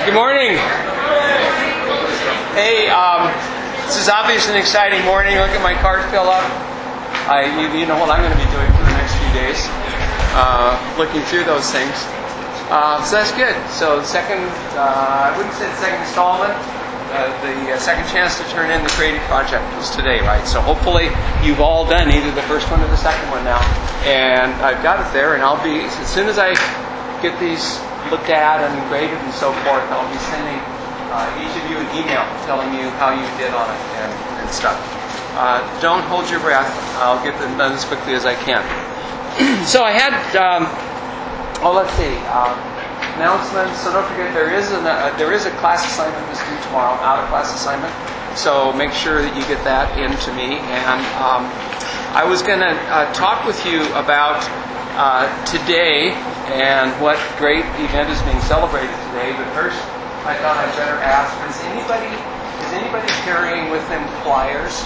Good morning. Hey, this is obviously an exciting morning. Look at my card fill up. You know what I'm going to be doing for the next few days, looking through those things. So that's good. So the second, I wouldn't say the second installment, the second chance to turn in the creative project was today, right? So hopefully you've all done either the first one or the second one now. And I've got it there, and I'll be, as soon as I get these looked at and graded and so forth, I'll be sending each of you an email telling you how you did on it and stuff. Don't hold your breath. I'll get them done as quickly as I can. So I had, let's see, announcements. So don't forget there is a class assignment this due tomorrow, out of class assignment. So make sure that you get that into me. And I was going to talk with you about today and what great event is being celebrated today. But first, I thought I'd better ask: is anybody carrying with them flyers?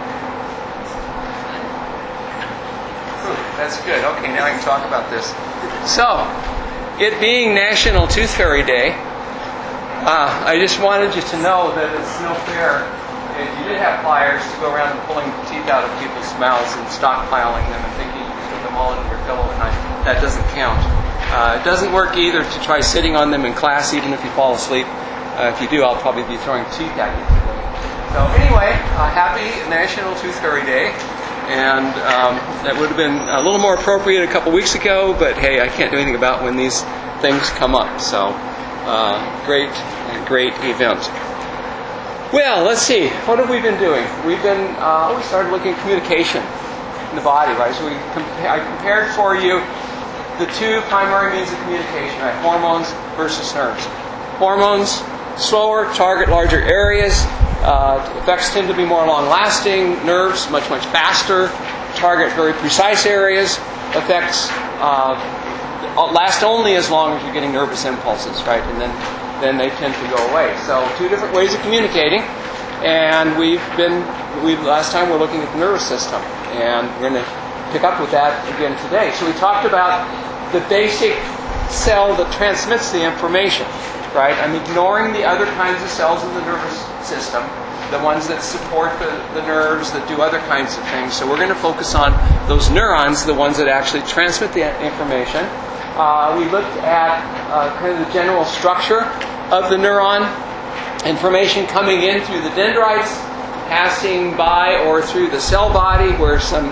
Ooh, that's good. Okay, now I can talk about this. So, it being National Tooth Fairy Day, I just wanted you to know that it's no fair if you did have flyers to go around and pulling teeth out of people's mouths and stockpiling them and thinking you can put them all in your pillow at night. That doesn't count. It doesn't work either to try sitting on them in class, even if you fall asleep. If you do, I'll probably be throwing teeth at you today. So anyway, happy National Tooth Fairy Day. And that would have been a little more appropriate a couple weeks ago, but hey, I can't do anything about when these things come up. So, great event. Well, let's see. What have we been doing? We started looking at communication in the body, right? So I compared for you the two primary means of communication, right? Hormones versus nerves. Hormones, slower, target larger areas. Effects tend to be more long-lasting. Nerves, much faster. Target very precise areas. Effects last only as long as you're getting nervous impulses, right? And then they tend to go away. So two different ways of communicating. And last time we're looking at the nervous system, and we're going to pick up with that again today. So we talked about the basic cell that transmits the information, right? I'm ignoring the other kinds of cells in the nervous system, the ones that support the nerves, that do other kinds of things. So we're going to focus on those neurons, the ones that actually transmit the information. We looked at kind of the general structure of the neuron, information coming in through the dendrites, passing by or through the cell body, where some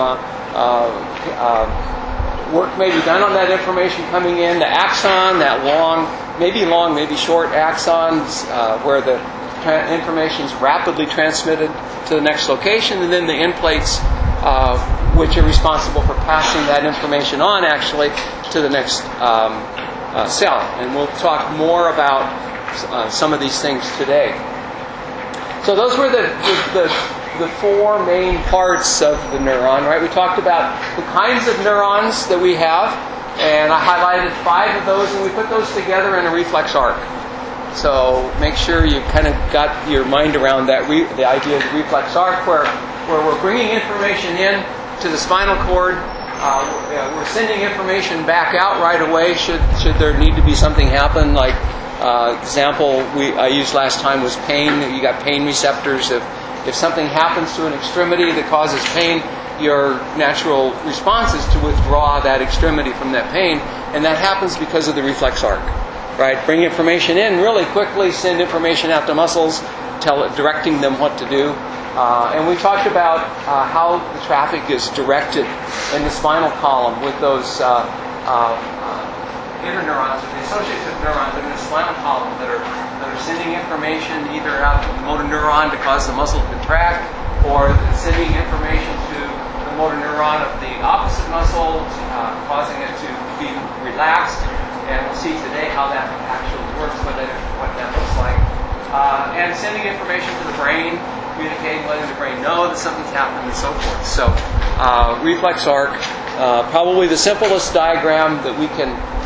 work may be done on that information coming in. The axon, that long, maybe short axons, where the information is rapidly transmitted to the next location, and then the end plates, which are responsible for passing that information on actually to the next cell. And we'll talk more about some of these things today. So those were the four main parts of the neuron, right? We talked about the kinds of neurons that we have, and I highlighted 5 of those, and we put those together in a reflex arc. So make sure you kind of got your mind around that, the idea of the reflex arc, where we're bringing information in to the spinal cord. We're sending information back out right away should there need to be something happen. Like example I used last time was pain. You got pain receptors. If something happens to an extremity that causes pain, your natural response is to withdraw that extremity from that pain, and that happens because of the reflex arc. Right? Bring information in really quickly, send information out to muscles, directing them what to do. And we talked about how the traffic is directed in the spinal column with those interneurons, the associative neurons in the spinal column that are sending information either out to the motor neuron to cause the muscle to contract, or sending information to the motor neuron of the opposite muscle, causing it to be relaxed. And we'll see today how that actually works, what that looks like. And sending information to the brain, communicating, letting the brain know that something's happened, and so forth. So, reflex arc, probably the simplest diagram that we can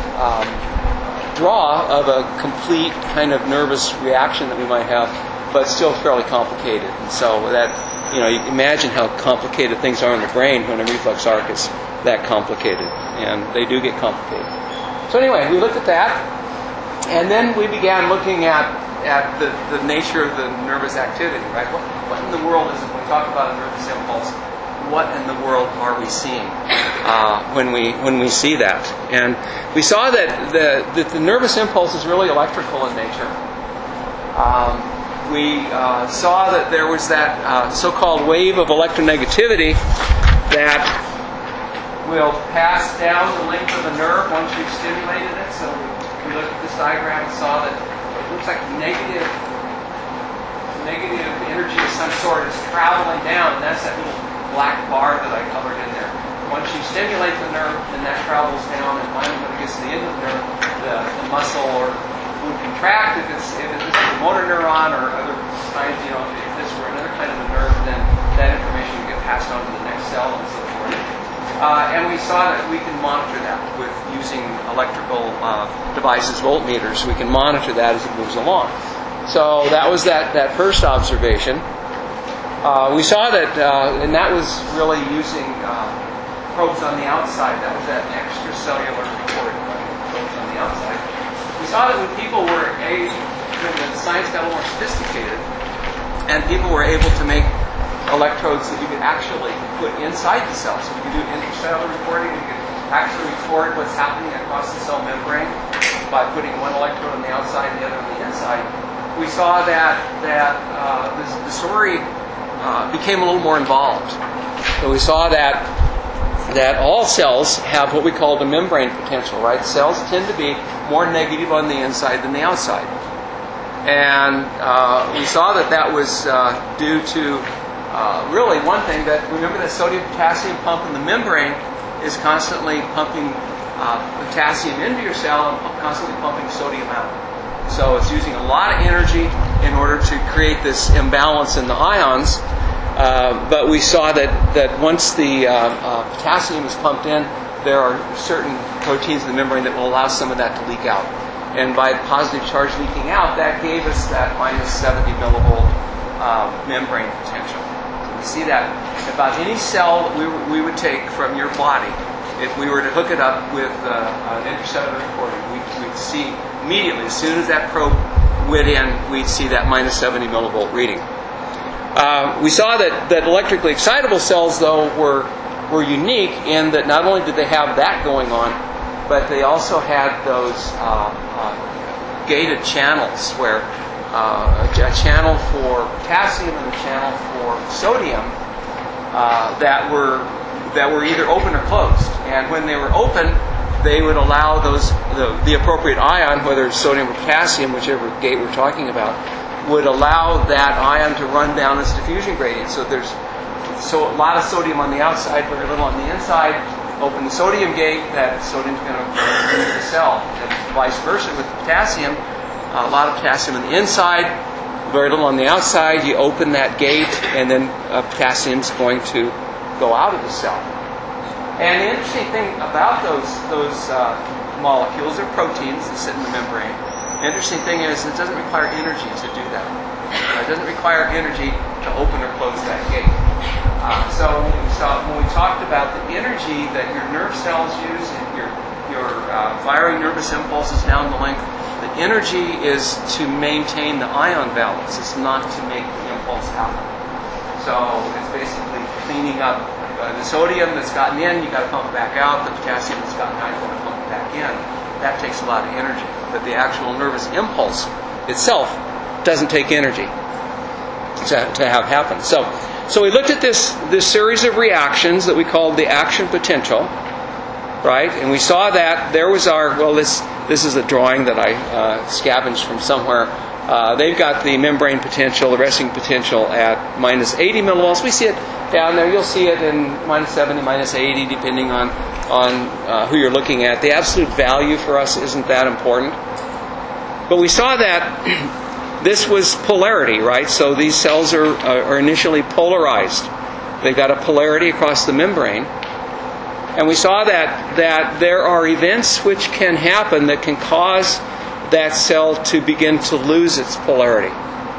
draw of a complete kind of nervous reaction that we might have, but still fairly complicated. And so that, you imagine how complicated things are in the brain when a reflex arc is that complicated, and they do get complicated. So anyway, we looked at that. And then we began looking at the nature of the nervous activity, right? What in the world is it when we talk about a nervous impulse? What in the world are we seeing when we see that? And we saw that the nervous impulse is really electrical in nature. We saw that there was that so-called wave of electronegativity that will pass down the length of the nerve once we've stimulated it. So we looked at this diagram and saw that it looks like negative energy of some sort is traveling down, and that's that little black bar that I colored in there. Once you stimulate the nerve, then that travels down, and finally when it gets to the end of the nerve, the muscle or would contract. If it's a motor neuron or other kinds, if this were another kind of a nerve, then that information would get passed on to the next cell and so forth. And we saw that we can monitor that with using electrical devices, voltmeters. We can monitor that as it moves along. So that was that first observation. We saw that, and that was really using probes on the outside. That was that extracellular recording, probes on the outside. We saw that when people were when the science got a little more sophisticated, and people were able to make electrodes that you could actually put inside the cell. So we could do intracellular recording. We could actually record what's happening across the cell membrane by putting one electrode on the outside and the other on the inside. We saw that the story became a little more involved. So we saw that all cells have what we call the membrane potential, right? Cells tend to be more negative on the inside than the outside. And we saw that was due to really one thing, that remember that sodium-potassium pump in the membrane is constantly pumping potassium into your cell and constantly pumping sodium out. So it's using a lot of energy in order to create this imbalance in the ions. But we saw that once the potassium is pumped in, there are certain proteins in the membrane that will allow some of that to leak out. And by positive charge leaking out, that gave us that minus 70 millivolt membrane potential. So we see that about any cell that we would take from your body, if we were to hook it up with an intracellular recording, we'd see immediately, as soon as that probe went in, we'd see that minus 70 millivolt reading. We saw that electrically excitable cells, though, were unique in that not only did they have that going on, but they also had those gated channels where a channel for potassium and a channel for sodium that were either open or closed. And when they were open, they would allow the appropriate ion, whether it's sodium or potassium, whichever gate we're talking about, would allow that ion to run down its diffusion gradient. So there's a lot of sodium on the outside, very little on the inside. Open the sodium gate, that sodium's going to run into the cell. And vice versa with potassium, a lot of potassium on the inside, very little on the outside. You open that gate, and then potassium's going to go out of the cell. And the interesting thing about those molecules, they're proteins that sit in the membrane. The interesting thing is it doesn't require energy to do that. It doesn't require energy to open or close that gate. So when we talked about the energy that your nerve cells use and your firing nervous impulses down the length, the energy is to maintain the ion balance. It's not to make the impulse happen. So it's basically cleaning up the sodium that's gotten in, you've got to pump it back out. The potassium that's gotten out, you've got to pump it back in. That takes a lot of energy. But the actual nervous impulse itself doesn't take energy to have happen. So we looked at this series of reactions that we called the action potential, right? And we saw that there was this is a drawing that I scavenged from somewhere. They've got the membrane potential, the resting potential at minus 80 millivolts. We see it down there. You'll see it in minus 70, minus 80, depending on who you're looking at. The absolute value for us isn't that important. But we saw that this was polarity, right? So these cells are initially polarized. They've got a polarity across the membrane. And we saw that there are events which can happen that can cause that cell to begin to lose its polarity.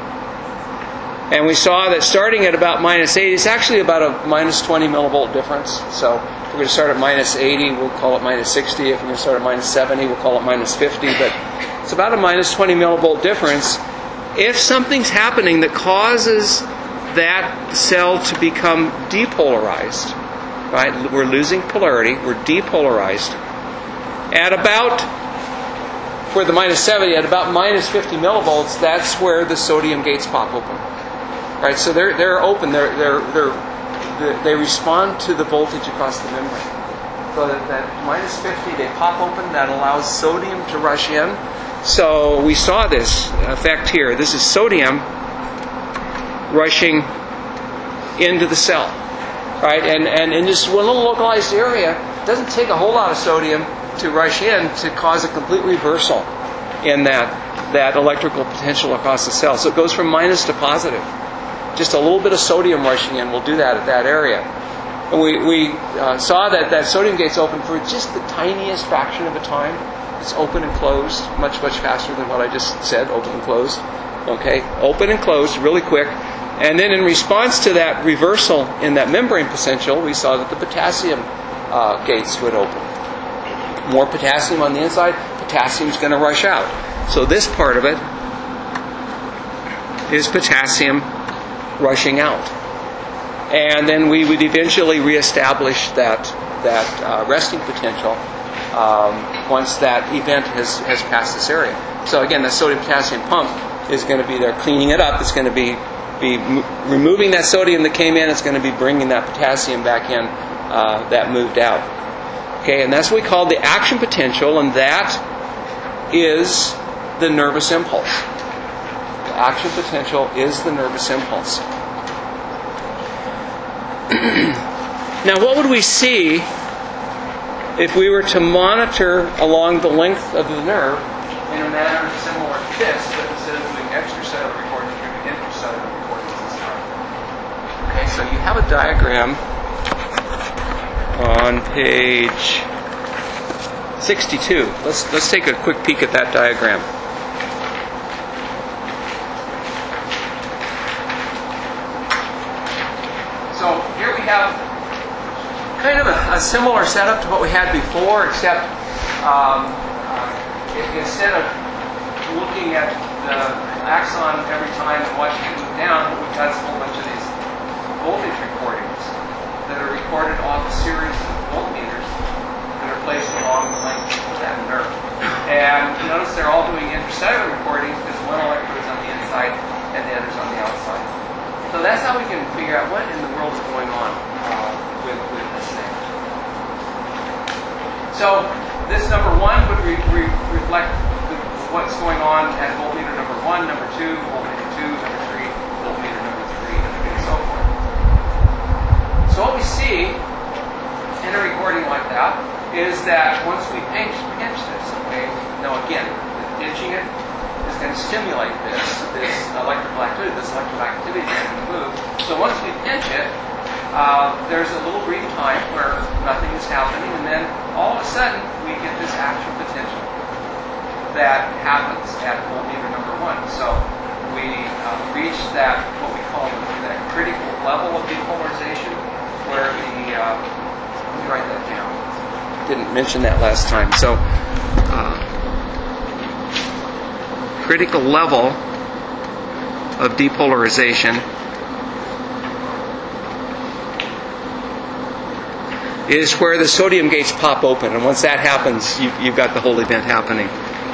And we saw that starting at about minus 80, it's actually about a minus 20 millivolt difference. So if we're going to start at minus 80, we'll call it minus 60. If we're going to start at minus 70, we'll call it minus 50. But It's about a minus 20 millivolt difference. If something's happening that causes that cell to become depolarized, right? We're losing polarity, we're depolarized. At about, for the minus 70, at about minus 50 millivolts, that's where the sodium gates pop open. Right? So they're open, they respond to the voltage across the membrane. So that minus 50, they pop open, that allows sodium to rush in. So we saw this effect here. This is sodium rushing into the cell. Right? And in this one little localized area, it doesn't take a whole lot of sodium to rush in to cause a complete reversal in that electrical potential across the cell. So it goes from minus to positive. Just a little bit of sodium rushing in will do that at that area. And we saw that sodium gate's open for just the tiniest fraction of a time. It's open and closed much faster than what I just said, open and closed. Okay, open and closed really quick. And then in response to that reversal in that membrane potential, we saw that the potassium gates would open. More potassium on the inside, potassium's going to rush out. So this part of it is potassium rushing out. And then we would eventually reestablish that resting potential once that event has passed this area. So again, the sodium-potassium pump is going to be there cleaning it up. It's going to be removing that sodium that came in. It's going to be bringing that potassium back in that moved out. Okay, and that's what we call the action potential, and that is the nervous impulse. The action potential is the nervous impulse. Now, what would we see if we were to monitor along the length of the nerve in a manner similar to this, but instead of doing extracellular recordings, we're doing intracellular recordings this time? Okay, so you have a diagram on page 62. Let's take a quick peek at that diagram. So here we have kind of a similar setup to what we had before, except instead of looking at the axon every time and watching it move down, we've got a whole bunch of these voltage recordings that are recorded off a series of voltmeters that are placed along the length of that nerve. And you notice they're all doing intracellular recordings because one electrode is on the inside and the other's on the outside. So that's how we can figure out what in the world is going on with this thing. So this number 1 would reflect what's going on at voltmeter number 1, number 2, voltmeter 2, number 3, voltmeter number 3, and so forth. So what we see in a recording like that is that once we pinch this, okay, now again, pinching it is going to stimulate this electrical activity, that's going to move. So once we pinch it, there's a little brief time where nothing is happening, and then all of a sudden we get this action potential that happens at voltmeter number 1. So we reach that, what we call that critical level of depolarization, where the, let me write that down. Didn't mention that last time. So critical level of depolarization is where the sodium gates pop open, and once that happens, you've got the whole event happening.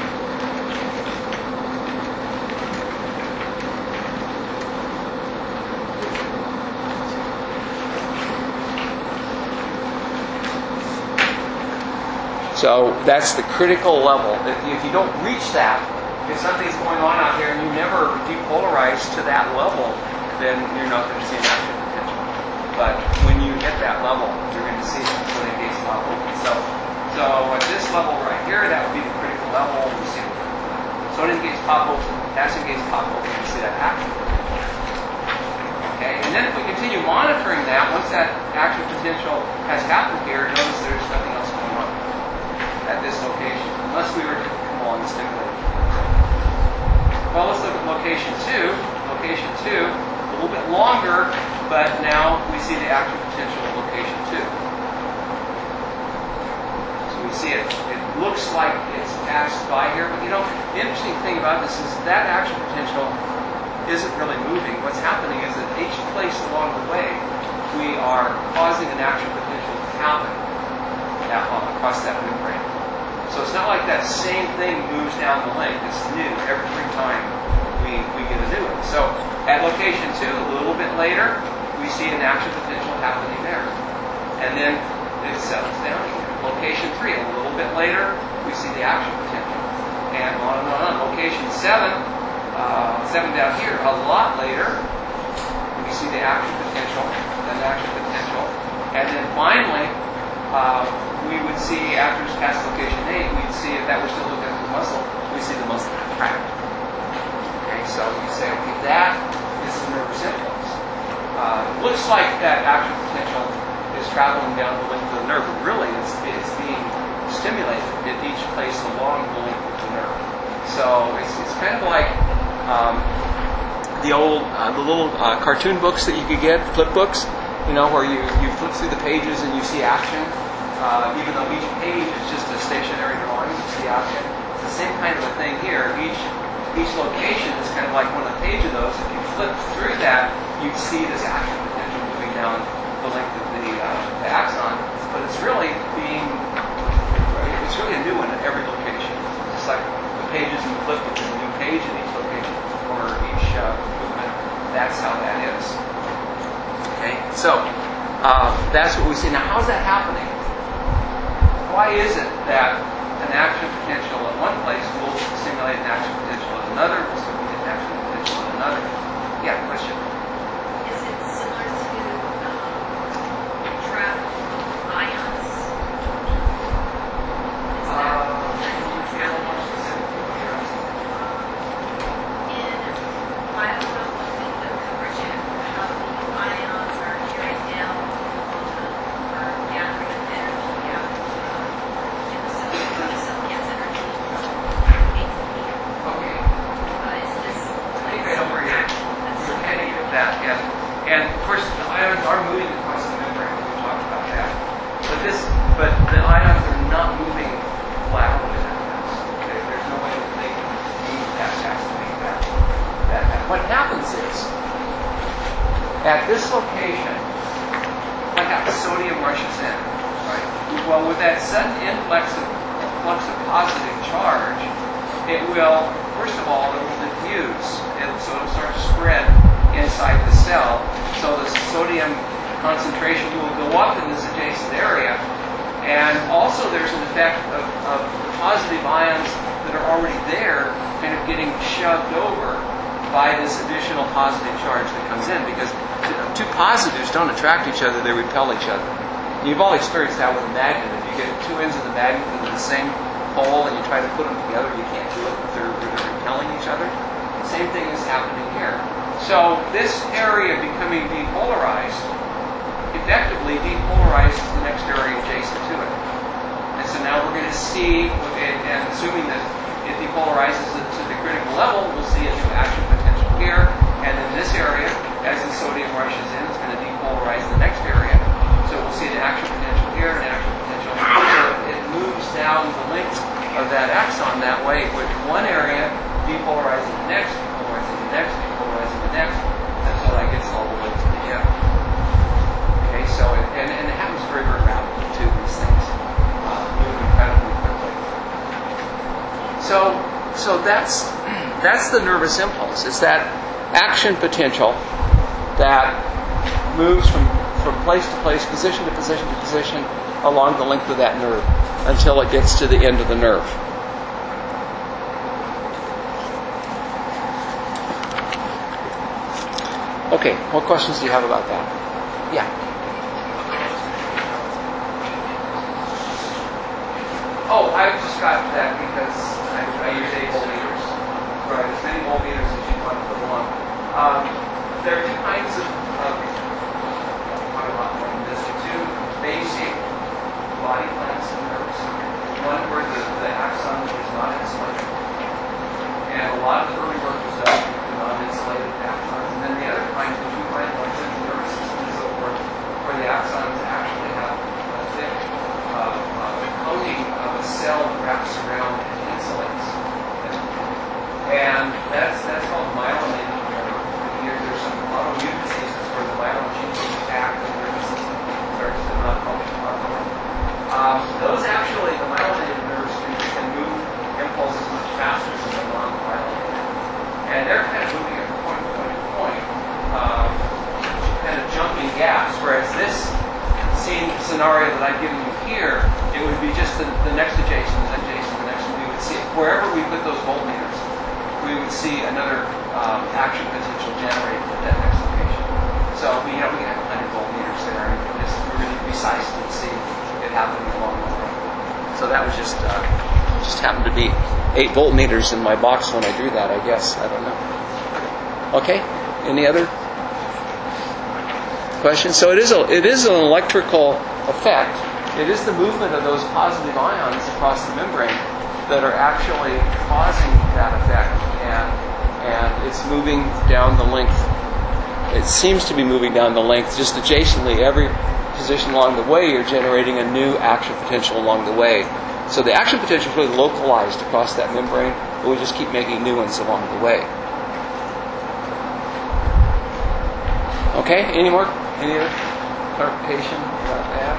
So that's the critical level. If you don't reach that, if something's going on out here and you never depolarize to that level, then you're not going to see an action potential. But when you hit that level, you're going to see the sodium gates pop open. So at this level right here, that would be the critical level. You see the sodium gates pop open, potassium gates pop open, you see that action potential. Okay, and then if we continue monitoring that, once that action potential has happened here, notice there's nothing else going on at this location, unless we were to come along and stimulate it. Well, let's look at location 2. Location 2, a little bit longer, but now we see the action potential of location 2. So we see it looks like it's passed by here. But the interesting thing about this is that action potential isn't really moving. What's happening is that each place along the way, we are causing an action potential to happen across that membrane. So it's not like that same thing moves down the link. It's new every time we get a new one. So at location 2, a little bit later, we see an action potential happening there. And then it settles down again. Location 3, a little bit later, we see the action potential. And on and on. Location 7 down here, a lot later, we see the action potential, and then finally, we would see, after it's past location 8, we'd see, if that were still looking at the muscle, we see the muscle contract. Okay, so you say, okay, that is the nervous impulse. It looks like that action potential is traveling down the length of the nerve, but really it's being stimulated at each place along the length of the nerve. So it's kind of like the little cartoon books that you could get, flip books, where you flip through the pages and you see action. Even though each page is just a stationary drawing, you see action. It's the same kind of a thing here. Each location is kind of like one of the pages of those. If you flip through that, you'd see this action potential moving down the length of the axon. But it's really a new one at every location. Just like the pages in the flip book is a new page in each location or each movement. That's how that is. Okay, so that's what we see. Now, how's that happening? Why is it that an action potential at one place will simulate an action potential at another, will simulate an action potential at another? Yeah, question. Is it similar to travel ions? Is that travel? In biotechnology, the coverage of how the ions are carried down or gathering energy out in the cell. The cell gets energy. Okay. Is this I think I know where you're heading with that, yes. And of course, the ions are moving across the membrane. We talked about that. But the ions are not moving laterally that fast. Okay? There's no way that they can move that fast to make that happen. What happens is, at this location, what happens? Sodium rushes in, right? Well, with that sudden influx of positive charge, it will, first of all, it will diffuse. So it'll start to spread inside the cell. So the sodium concentration will go up in this adjacent area. And also there's an effect of the positive ions that are already there kind of getting shoved over by this additional positive charge that comes in. Because two positives don't attract each other, they repel each other. You've all experienced that with a magnet. If you get two ends of the magnet that are the same pole and you try to put them together, you can't do it. They're repelling each other. The same thing is happening here. So this area becoming depolarized effectively depolarizes the next area adjacent to it. And so now we're going to see, and assuming that it depolarizes it to the critical level, we'll see a new action potential here. And in this area, as the sodium rushes in, it's going to depolarize the next area. So we'll see the action potential here and action potential. So it moves down the length of that axon that way, with one area depolarizing the next, depolarizing the next, depolarizing the next, until that gets all the way to the end. Okay, so and it happens very, very rapidly too. These things move incredibly quickly. So that's the nervous impulse. It's that action potential that moves from place to place, position to position to position along the length of that nerve until it gets to the end of the nerve. Okay, what questions do you have about that? Yeah. Oh, I just got that because I use 8 voltmeters. Right, as many voltmeters as you want to put along. There are two kinds of two basic body plans and nerves. One where the axon is not insulated. And a lot of the early work was done with non-insulated axons. And then the other kind, which we find like the nervous system and so forth, where the axons actually have a thick coating of a cell those actually, the myelinated nerve streams can move impulses much faster than the non-myelinated. And they're kind of moving at point to point, kind of jumping gaps, whereas this scenario that I've given you here, it would be just the next adjacent, the next we would see, wherever we put those voltmeters, we would see another action potential generated at that next location. So we have 100 voltmeters there, and just really precisely see it happening along the way. So that was just happened to be 8 voltmeters in my box when I drew that, I guess. I don't know. Okay? Any other questions? So it is an electrical effect. It is the movement of those positive ions across the membrane that are actually causing that effect, and it's moving down the length. It seems to be moving down the length just adjacently. Every position along the way, you're generating a new action potential along the way. So the action potential is really localized across that membrane, but we just keep making new ones along the way. Okay, any other clarification about that?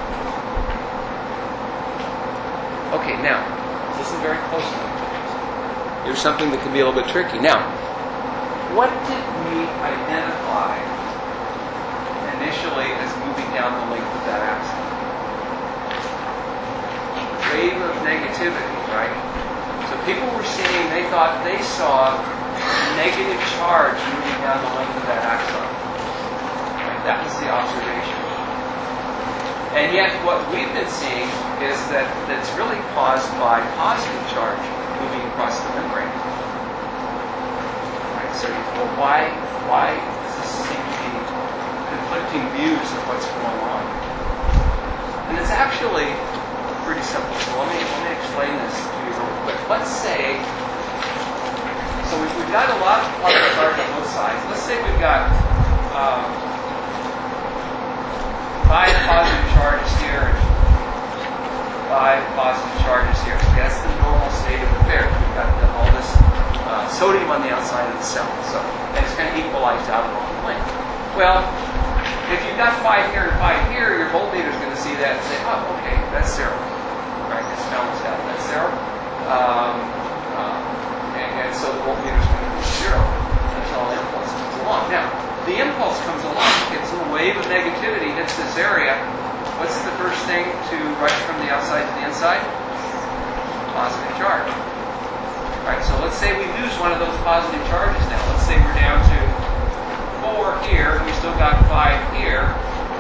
Okay, now, listen very closely. Here's something that can be a little bit tricky. Now, what did we identify initially as moving down the length of that axis? Wave of negativity, right? So people were seeing, they thought they saw negative charge moving down the length of that axon. Right? That was the observation. And yet what we've been seeing is that it's really caused by positive charge moving across the membrane. Right? So why does this seem to be conflicting views of what's going on? And it's actually pretty simple. So let me explain this to you real quick. Let's say, so we've got a lot of positive charge on both sides. Let's say we've got 5 positive charges here and 5 positive charges here. So that's the normal state of affairs. We've got all this sodium on the outside of the cell. So and it's kind of equalized out along the length. Well, if you've got 5 here and 5 here, your voltmeter is going to see that and say, oh, okay, that's 0. Right, it's balanced out. That's 0. And so the voltmeter is going to be 0 until the impulse comes along. Now, the impulse comes along, gets a wave of negativity, hits this area. What's the first thing to rush from the outside to the inside? Positive charge. Right, so let's say we lose one of those positive charges now. Let's say we're down to 4 here, and we still got 5 here.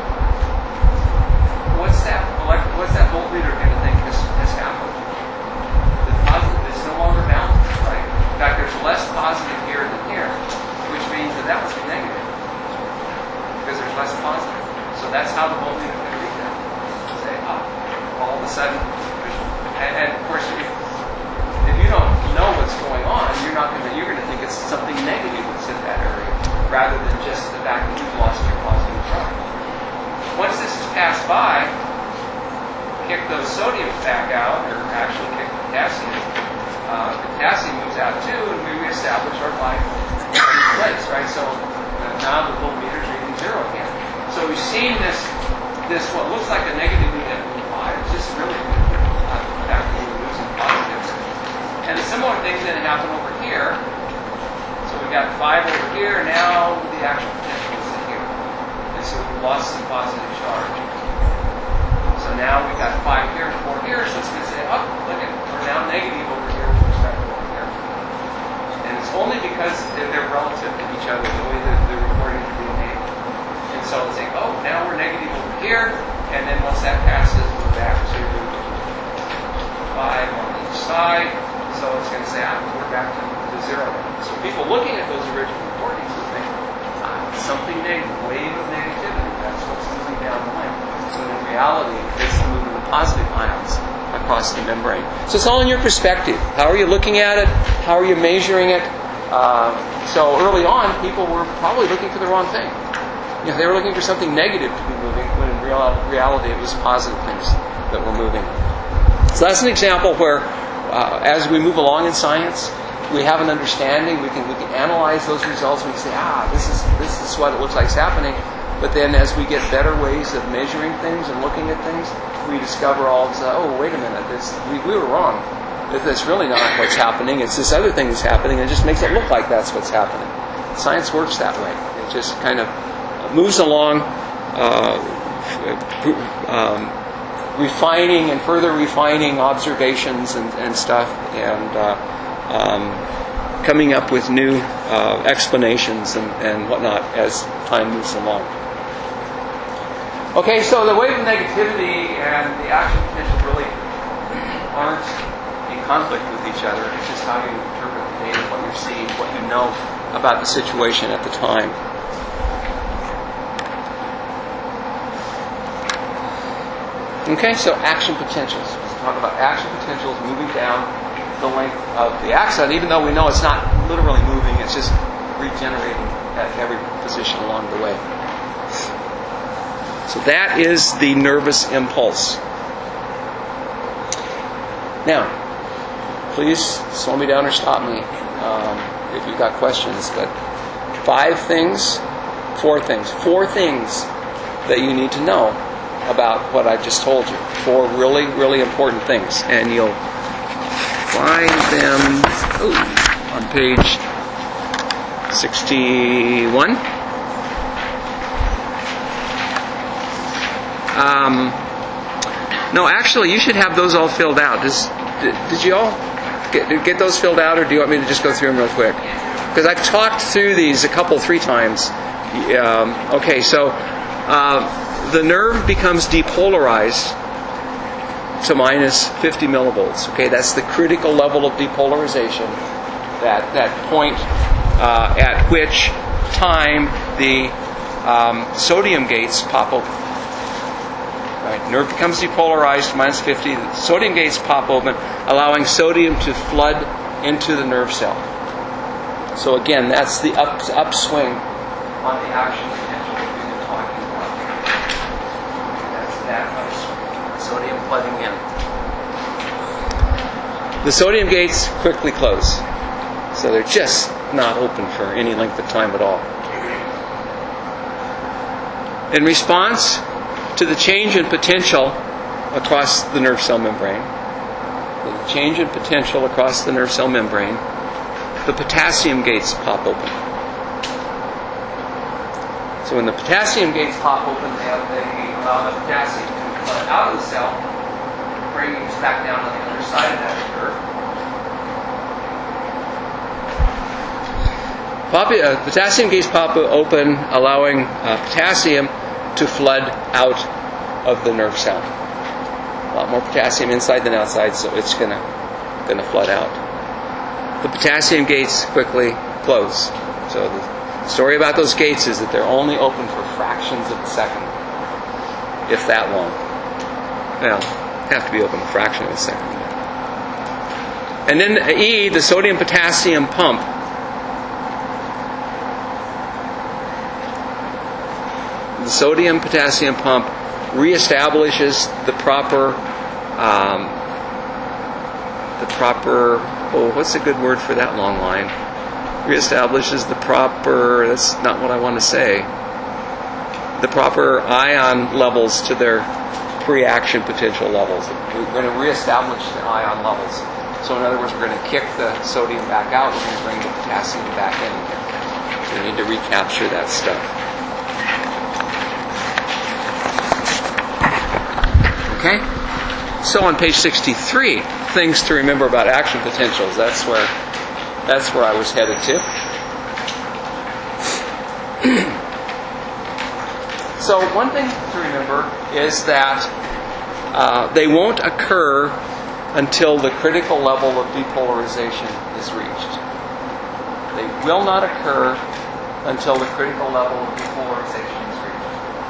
What's that voltmeter going to think has happened? The positive is no longer balanced, right? In fact, there's less positive here than here, which means that must be negative because there's less positive. So that's how the voltmeter is going to read that. Say, all of a sudden, and of course, if you don't know what's going on, you're going to think it's something negative that's in that area, rather than just the fact that you've lost your positive charge. Once this is passed by, kick those sodiums back out, or actually kick the potassium. Potassium moves out too, and we reestablish our life in place, right? So now the voltmeter is reading 0 again. So we've seen this what looks like a negative unit in 5. It's just really actually losing positives. And a similar thing's going to happen over here. So we've got 5 over here. Now the actual potential is in here. And so we've lost some positive charge. So now we've got 5 here and 4 here. So it's going to say, oh, look at, we're now negative over here with respect to over here. And it's only because they're relative to each other, the way that they're recording the DNA. And so it's saying, oh, now we're negative over here. And then once that passes, we're back to 5 on each side. So it's going to say, we're back to 0 now. So people looking at those original recordings will think, something negative, wave of negativity. That's what's moving down the length. So in reality, it's the movement of positive ions across the membrane. So it's all in your perspective. How are you looking at it? How are you measuring it? So early on, people were probably looking for the wrong thing. They were looking for something negative to be moving, when in reality it was positive things that were moving. So that's an example where, as we move along in science, we have an understanding. We can analyze those results. We can say, this is what it looks like is happening. But then as we get better ways of measuring things and looking at things, we discover all of a sudden, oh, wait a minute, we were wrong. That's really not what's happening. It's this other thing that's happening, and it just makes it look like that's what's happening. Science works that way. It just kind of moves along, refining and further refining observations and stuff, and coming up with new explanations and whatnot as time moves along. Okay, so the wave of negativity and the action potential really aren't in conflict with each other. It's just how you interpret the data, what you're seeing, what you know about the situation at the time. Okay, so action potentials. Let's talk about action potentials moving down the length of the axon, even though we know it's not literally moving, it's just regenerating at every position along the way. So that is the nervous impulse. Now, please slow me down or stop me if you've got questions, but four things that you need to know about what I just told you. 4 really, really important things. And you'll find them on page 61. No, actually, you should have those all filled out. Did you all get those filled out, or do you want me to just go through them real quick? Because I've talked through these 3 times. Okay, so the nerve becomes depolarized to minus 50 millivolts. Okay, that's the critical level of depolarization. That point at which time the sodium gates pop open. Right, nerve becomes depolarized to minus 50. The sodium gates pop open, allowing sodium to flood into the nerve cell. So again, that's the upswing on the action potential that we've been talking about. That's that upswing. Sodium flooding in. The sodium gates quickly close. So they're just not open for any length of time at all. In response to the change in potential across the nerve cell membrane, the potassium gates pop open. So when the potassium gates pop open, they allow the potassium to flood out of the cell, bringing us back down on the other side of that curve. Potassium gates pop open, allowing potassium to flood out of the nerve cell. A lot more potassium inside than outside, so it's going to flood out. The potassium gates quickly close. So the story about those gates is that they're only open for fractions of a second, if that long. Well, have to be open a fraction of a second. And then E, the sodium-potassium pump. The sodium-potassium pump reestablishes the proper, what's a good word for that long line? Reestablishes the proper, that's not what I want to say, the proper ion levels to their pre-action potential levels. We're going to reestablish the ion levels. So in other words, we're going to kick the sodium back out, we're going to bring the potassium back in again. So we need to recapture that stuff. Okay? So on page 63, things to remember about action potentials. That's where I was headed to. So one thing to remember is that they won't occur until the critical level of depolarization is reached. They will not occur until the critical level of depolarization is reached.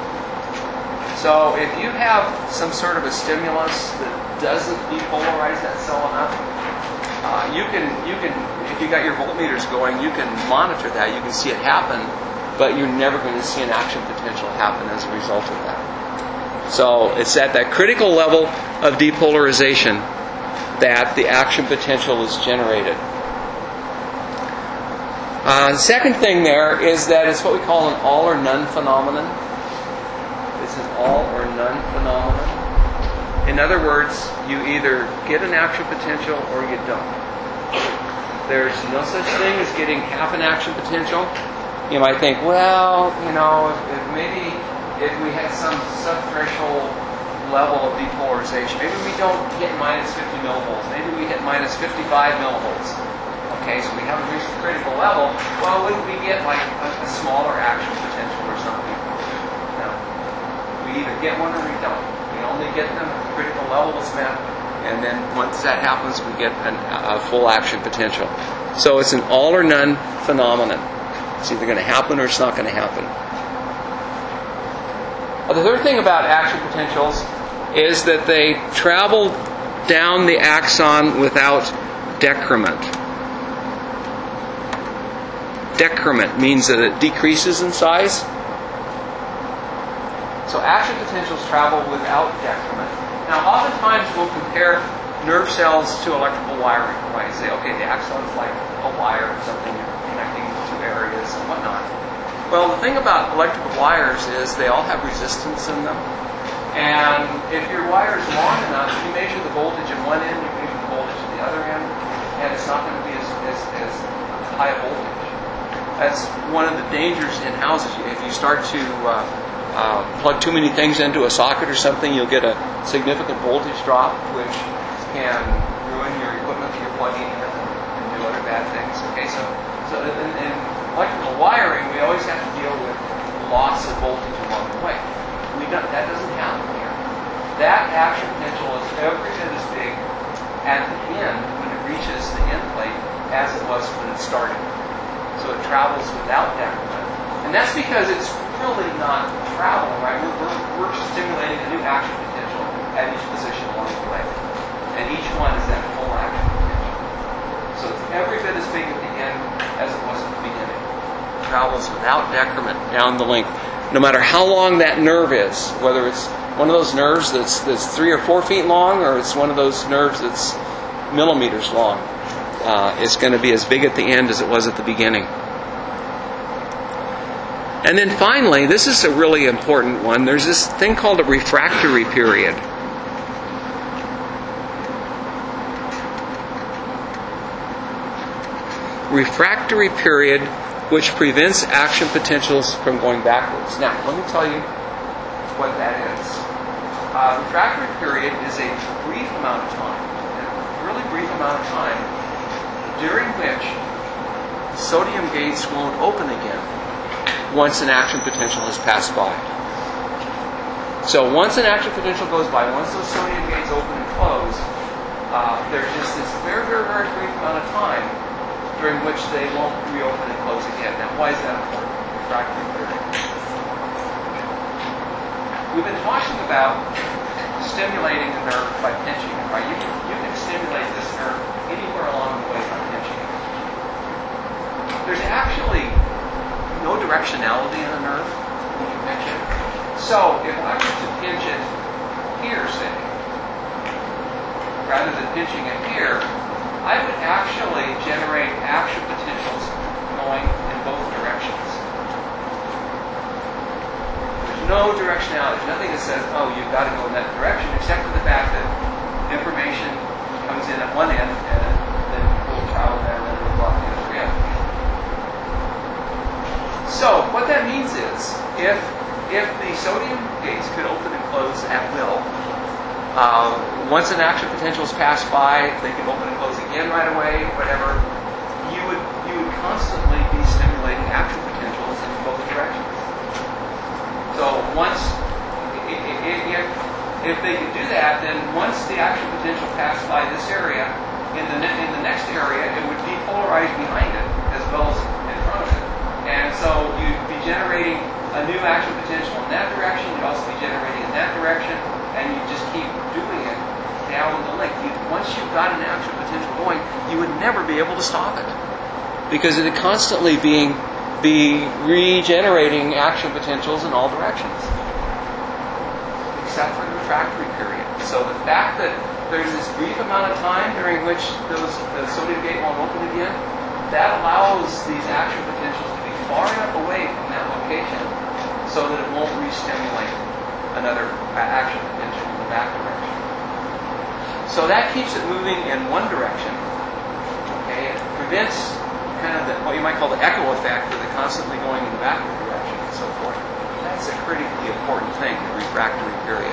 So if you have some sort of a stimulus that doesn't depolarize that cell enough, you can, if you got your voltmeters going, you can monitor that, you can see it happen, but you're never going to see an action potential happen as a result of that. So it's at that critical level of depolarization that the action potential is generated. The second thing there is that it's what we call an all or none phenomenon. all or none phenomenon. In other words, you either get an action potential or you don't. There's no such thing as getting half an action potential. You might think, well, if we had some sub-threshold level of depolarization, maybe we don't hit minus 50 millivolts, maybe we hit minus 55 millivolts. Okay, so we haven't reached the critical level. Well, wouldn't we get like a smaller action potential or something? No. We either get one or we don't. We only get them if the critical level is met, and then once that happens, we get a full action potential. So it's an all or none phenomenon. It's either going to happen or it's not going to happen. The third thing about action potentials is that they travel down the axon without decrement. Decrement means that it decreases in size. So action potentials travel without decrement. Now, oftentimes we'll compare nerve cells to electrical wiring. Right? Say, okay, the axon is like a wire or something connecting two areas and whatnot. Well, the thing about electrical wires is they all have resistance in them. And if your wire is long enough, you measure the voltage at one end, you measure the voltage at the other end, and it's not going to be as high a voltage. That's one of the dangers in houses. If you start to plug too many things into a socket or something, you'll get a significant voltage drop, which can ruin your equipment that you're plugging in and do other bad things. Okay, so in electrical wiring, we always have to deal with loss of voltage along the way. That doesn't happen here. That action potential is every bit as big at the end when it reaches the end plate as it was when it started. So it travels without decrement. And that's because it's really not traveling, right? We're stimulating a new action potential at each position along the way. And each one is that full action potential. So it's every bit as big at the end as it was at the beginning. It travels without decrement down the length. No matter how long that nerve is, whether it's one of those nerves that's 3 or 4 feet long, or it's one of those nerves that's millimeters long, it's going to be as big at the end as it was at the beginning. And then finally, this is a really important one, there's this thing called a refractory period. Refractory period which prevents action potentials from going backwards. Now, let me tell you what that is. Refractory period is a brief amount of time, a really brief amount of time, during which sodium gates won't open again once an action potential has passed by. So once an action potential goes by, once those sodium gates open and close, there's just this very, very, very brief amount of time during which they won't reopen and close again. Now, why is that important? Refractory period. We've been talking about stimulating the nerve by pinching it, right? You can stimulate this nerve anywhere along the way by pinching it. There's actually no directionality in a nerve when you pinch it. So, if I were to pinch it here, say, rather than pinching it here, I would actually generate action potentials going in both directions. There's no directionality. There's nothing that says, oh, you've got to go in that direction, except for the fact that information comes in at one end and then it will travel there and then it will go out the other end. So what that means is, if the sodium gates could open and close at will, once an action potential is passed by, they can open and close again right away, whatever, you would constantly be stimulating action potentials in both directions. So once, if they could do that, then once the action potential passed by this area, in the next area, it would depolarize behind it as well as in front of it. And so you'd be generating a new action potential in that direction, you'd also be generating in that direction, and you just keep doing it down the length. Once you've got an action potential going, you would never be able to stop it, because it would constantly be regenerating action potentials in all directions, except for the refractory period. So the fact that there's this brief amount of time during which the sodium gate won't open again, that allows these action potentials to be far enough away from that location so that it won't re-stimulate another action potential in the back direction. So that keeps it moving in one direction. Okay, it prevents kind of what you might call the echo effect of it constantly going in the backward direction and so forth. That's a critically important thing, the refractory period.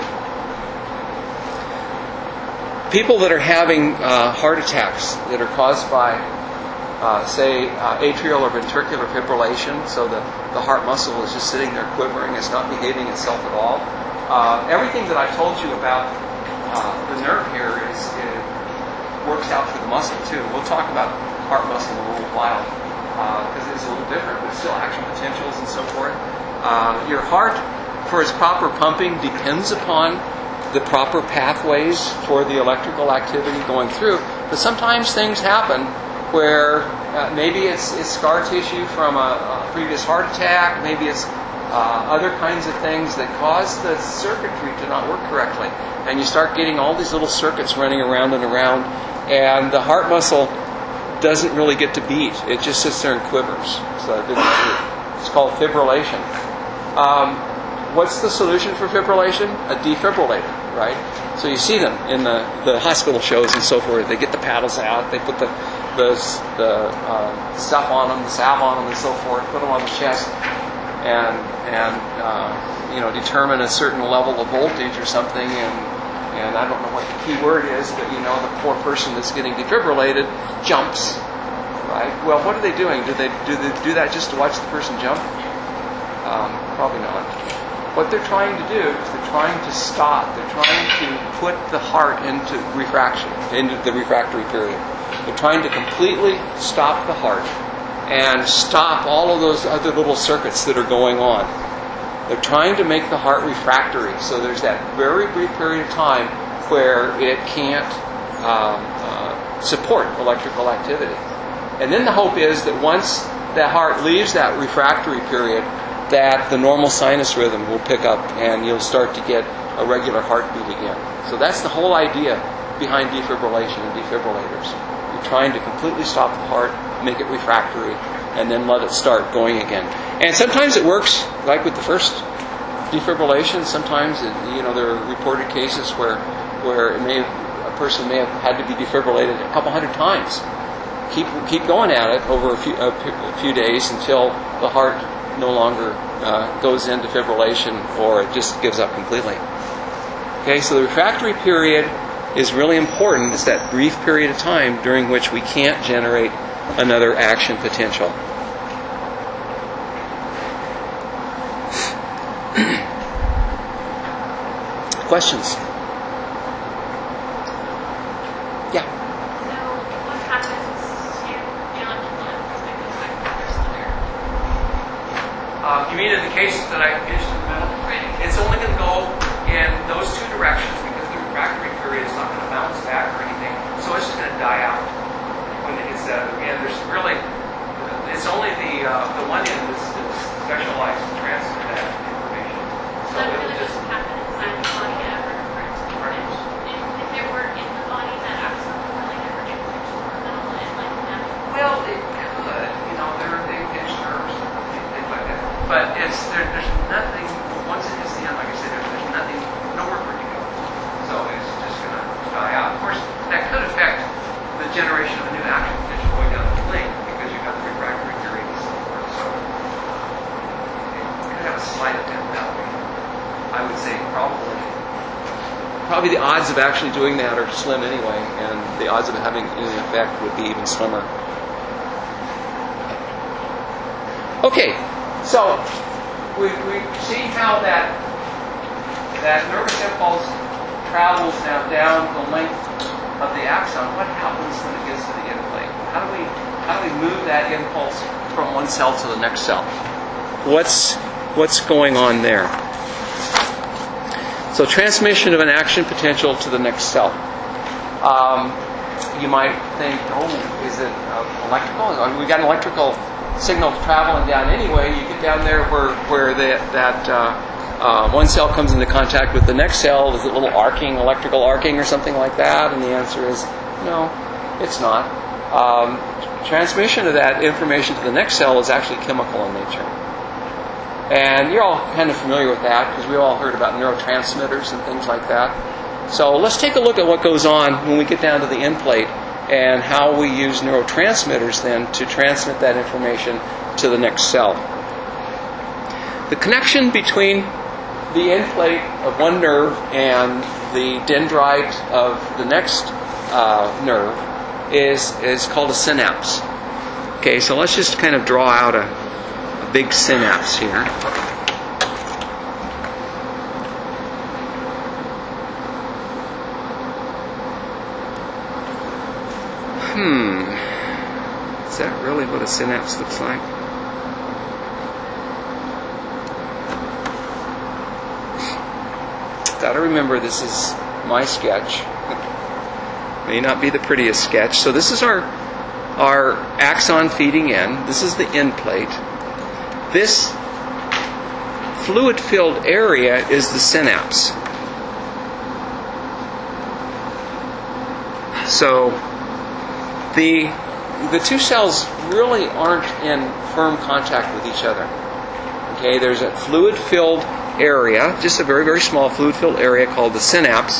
People that are having heart attacks that are caused by, say, atrial or ventricular fibrillation, so the heart muscle is just sitting there quivering, it's not behaving itself at all. Everything that I told you about the nerve here works out for the muscle too. We'll talk about heart muscle in a little while because it's a little different, but still action potentials and so forth. Your heart, for its proper pumping, depends upon the proper pathways for the electrical activity going through. But sometimes things happen where maybe it's scar tissue from a previous heart attack, maybe it's other kinds of things that cause the circuitry to not work correctly. And you start getting all these little circuits running around and around, and the heart muscle doesn't really get to beat. It just sits there and quivers. So it's called fibrillation. What's the solution for fibrillation? A defibrillator, right? So you see them in the hospital shows and so forth. They get the paddles out, they put the stuff on them, the salve on them and so forth, put them on the chest, and determine a certain level of voltage or something, and I don't know what the key word is, but the poor person that's getting defibrillated jumps, right? Well, what are they doing? Do they do that just to watch the person jump? Probably not. What they're trying to do is they're trying to stop. They're trying to put the heart into refraction, into the refractory period. They're trying to completely stop the heart and stop all of those other little circuits that are going on. They're trying to make the heart refractory, so there's that very brief period of time where it can't support electrical activity. And then the hope is that once the heart leaves that refractory period, that the normal sinus rhythm will pick up and you'll start to get a regular heartbeat again. So that's the whole idea behind defibrillation and defibrillators. You're trying to completely stop the heart, make it refractory, and then let it start going again. And sometimes it works, like with the first defibrillation. Sometimes there are reported cases where a person may have had to be defibrillated a couple hundred times. Keep going at it over a few days until the heart no longer goes into fibrillation or it just gives up completely. Okay, so the refractory period is really important. It's that brief period of time during which we can't generate another action potential. Questions? Yeah. So what happens to electrical and You mean in the case that I mentioned in the middle? Right. It's only going to go in those two directions because the refractory period is not going to bounce back or anything. So it's just going to die out when it hits that. And there's really, it's only the one end that's specialized to transfer that information. So that it'll really just doesn't happen inside the body ever for it to be finished. If it were in the body, that axon would really never get finished and like that. Well, it could. They pinch nerves and things like that. But there's nothing, once it hits the end, like I said, there's nothing, nowhere for it to go. So it's just going to die out. Of course, that could affect the generation of a new action potential going down the link because you've got the refractory period and so forth. So it could have a slight effect that way. I would say probably the odds of actually doing that are slim anyway, and the odds of it having any effect would be even slimmer. Okay, so we see how that nervous impulse travels now down the length of the axon. What happens when it gets to the end plate? How do we move that impulse from one cell to the next cell? What's going on there? So transmission of an action potential to the next cell. You might think, is it electrical? We got an electrical signal traveling down anyway. You get down there where that one cell comes into contact with the next cell. Is it a little electrical arcing or something like that? And the answer is no, it's not. Transmission of that information to the next cell is actually chemical in nature. And you're all kind of familiar with that because we all heard about neurotransmitters and things like that. So let's take a look at what goes on when we get down to the end plate and how we use neurotransmitters then to transmit that information to the next cell. The connection between the end plate of one nerve and the dendrite of the next nerve is called a synapse. Okay, so let's just kind of draw out a big synapse here. Is that really what a synapse looks like? Gotta remember, this is my sketch. May not be the prettiest sketch. So this is our axon feeding in. This is the end plate. This fluid-filled area is the synapse. So the two cells really aren't in firm contact with each other. Okay, there's a fluid-filled area, just a very, very small fluid-filled area called the synapse.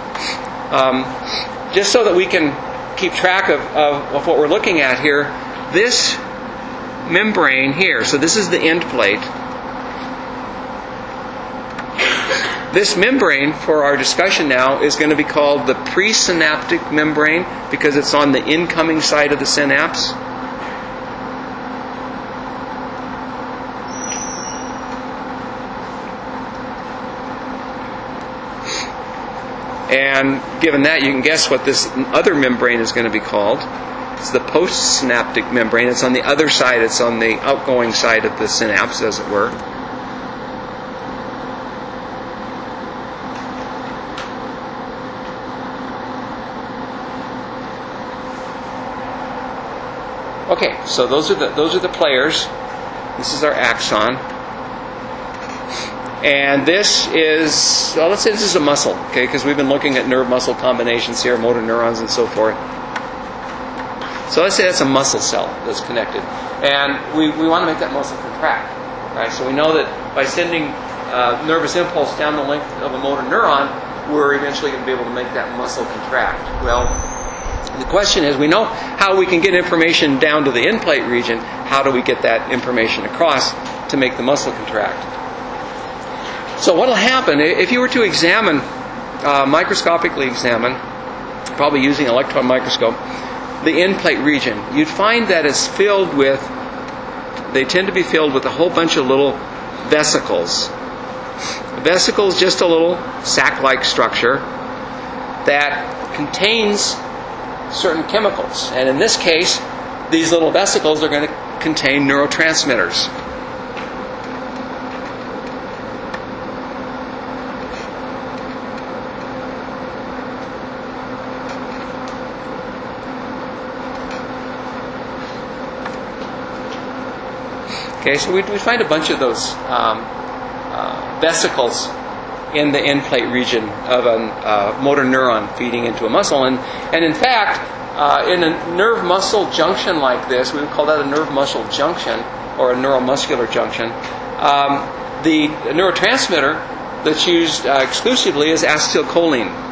Just so that we can keep track of what we're looking at here, this membrane here, so this is the end plate. This membrane, for our discussion now, is going to be called the presynaptic membrane because it's on the incoming side of the synapse. And given that, you can guess what this other membrane is going to be called. It's the postsynaptic membrane. It's on the other side. It's on the outgoing side of the synapse, as it were. Okay, so those are the players. This is our axon. And this is, well, let's say this is a muscle, okay, because we've been looking at nerve-muscle combinations here, motor neurons and so forth. So let's say that's a muscle cell that's connected. And we want to make that muscle contract. Right? So we know that by sending nervous impulse down the length of a motor neuron, we're eventually going to be able to make that muscle contract. Well, the question is, we know how we can get information down to the end plate region. How do we get that information across to make the muscle contract? So what will happen, if you were to examine, microscopically examine, probably using an electron microscope, the end plate region, you'd find that it's filled with, they tend to be filled with a whole bunch of little vesicles. A vesicle is just a little sac-like structure that contains certain chemicals. And in this case, these little vesicles are going to contain neurotransmitters. Okay, so we find a bunch of those vesicles in the end plate region of a motor neuron feeding into a muscle. And in fact, in a nerve-muscle junction like this, we would call that a nerve-muscle junction or a neuromuscular junction. The neurotransmitter that's used exclusively is acetylcholine.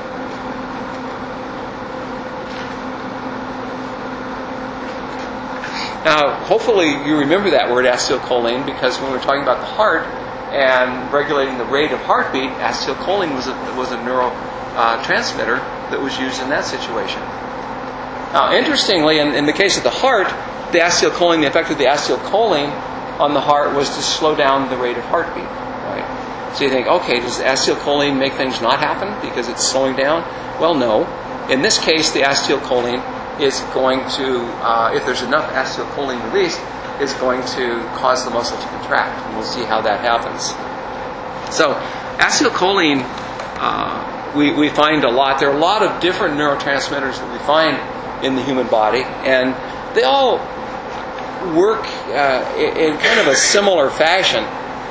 Now, hopefully you remember that word acetylcholine, because when we're talking about the heart and regulating the rate of heartbeat, acetylcholine was a neurotransmitter that was used in that situation. Now, interestingly, in the case of the heart, the effect of the acetylcholine on the heart was to slow down the rate of heartbeat. Right? So you think, okay, does acetylcholine make things not happen because it's slowing down? Well, no. In this case, the acetylcholine is going to, if there's enough acetylcholine released, is going to cause the muscle to contract. And we'll see how that happens. So acetylcholine, we find a lot. There are a lot of different neurotransmitters that we find in the human body, and they all work in kind of a similar fashion.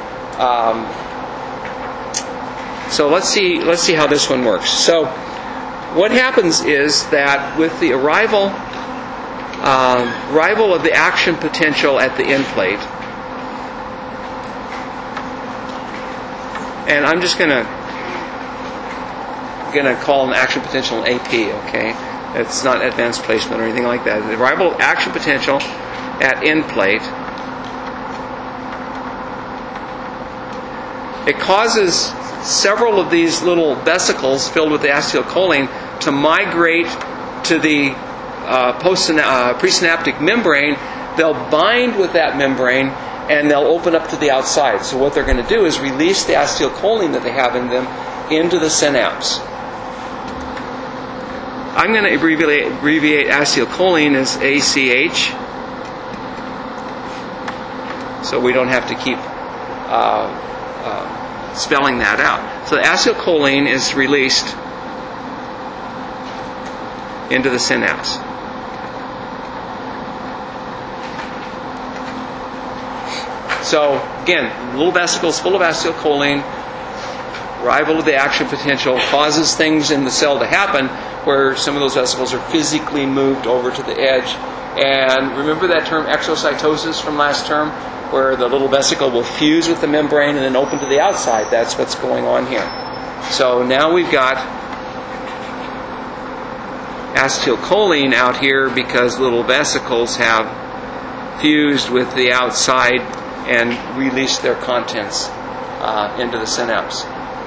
So let's see how this one works. So what happens is that with the arrival of the action potential at the end plate, And I'm just gonna call an action potential an AP, okay? It's not advanced placement or anything like that. The arrival action potential at end plate. It causes several of these little vesicles filled with the acetylcholine to migrate to the presynaptic membrane. They'll bind with that membrane and they'll open up to the outside. So what they're going to do is release the acetylcholine that they have in them into the synapse. I'm going to abbreviate acetylcholine as ACH, so we don't have to keep spelling that out. So the acetylcholine is released into the synapse. So again, little vesicles full of acetylcholine, arrival of the action potential causes things in the cell to happen where some of those vesicles are physically moved over to the edge. And remember that term exocytosis from last term, where the little vesicle will fuse with the membrane and then open to the outside. That's what's going on here. So now we've got acetylcholine out here because little vesicles have fused with the outside and released their contents into the synapse.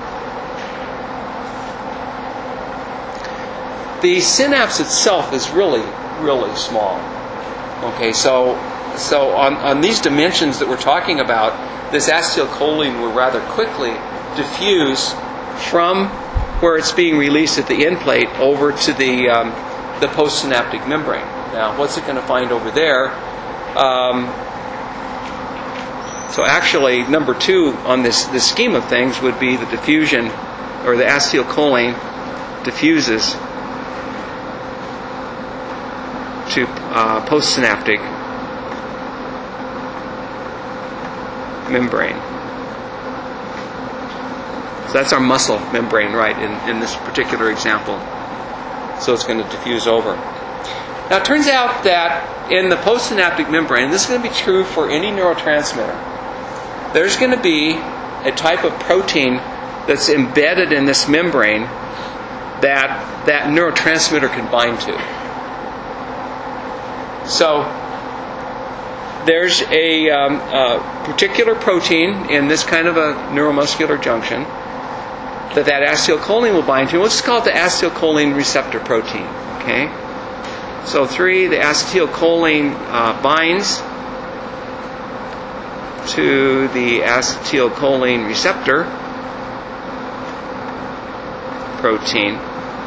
The synapse itself is really, really small. Okay, so on these dimensions that we're talking about, this acetylcholine will rather quickly diffuse from where it's being released at the end plate over to the postsynaptic membrane. Now, what's it going to find over there? So actually, number 2 on this scheme of things would be the diffusion, or the acetylcholine diffuses to postsynaptic membrane. So that's our muscle membrane, right, in this particular example. So it's going to diffuse over. Now it turns out that in the postsynaptic membrane, this is going to be true for any neurotransmitter, there's going to be a type of protein that's embedded in this membrane that neurotransmitter can bind to. So there's a particular protein in this kind of a neuromuscular junction that acetylcholine will bind to. We'll just call it the acetylcholine receptor protein. Okay. So 3, the acetylcholine binds to the acetylcholine receptor protein.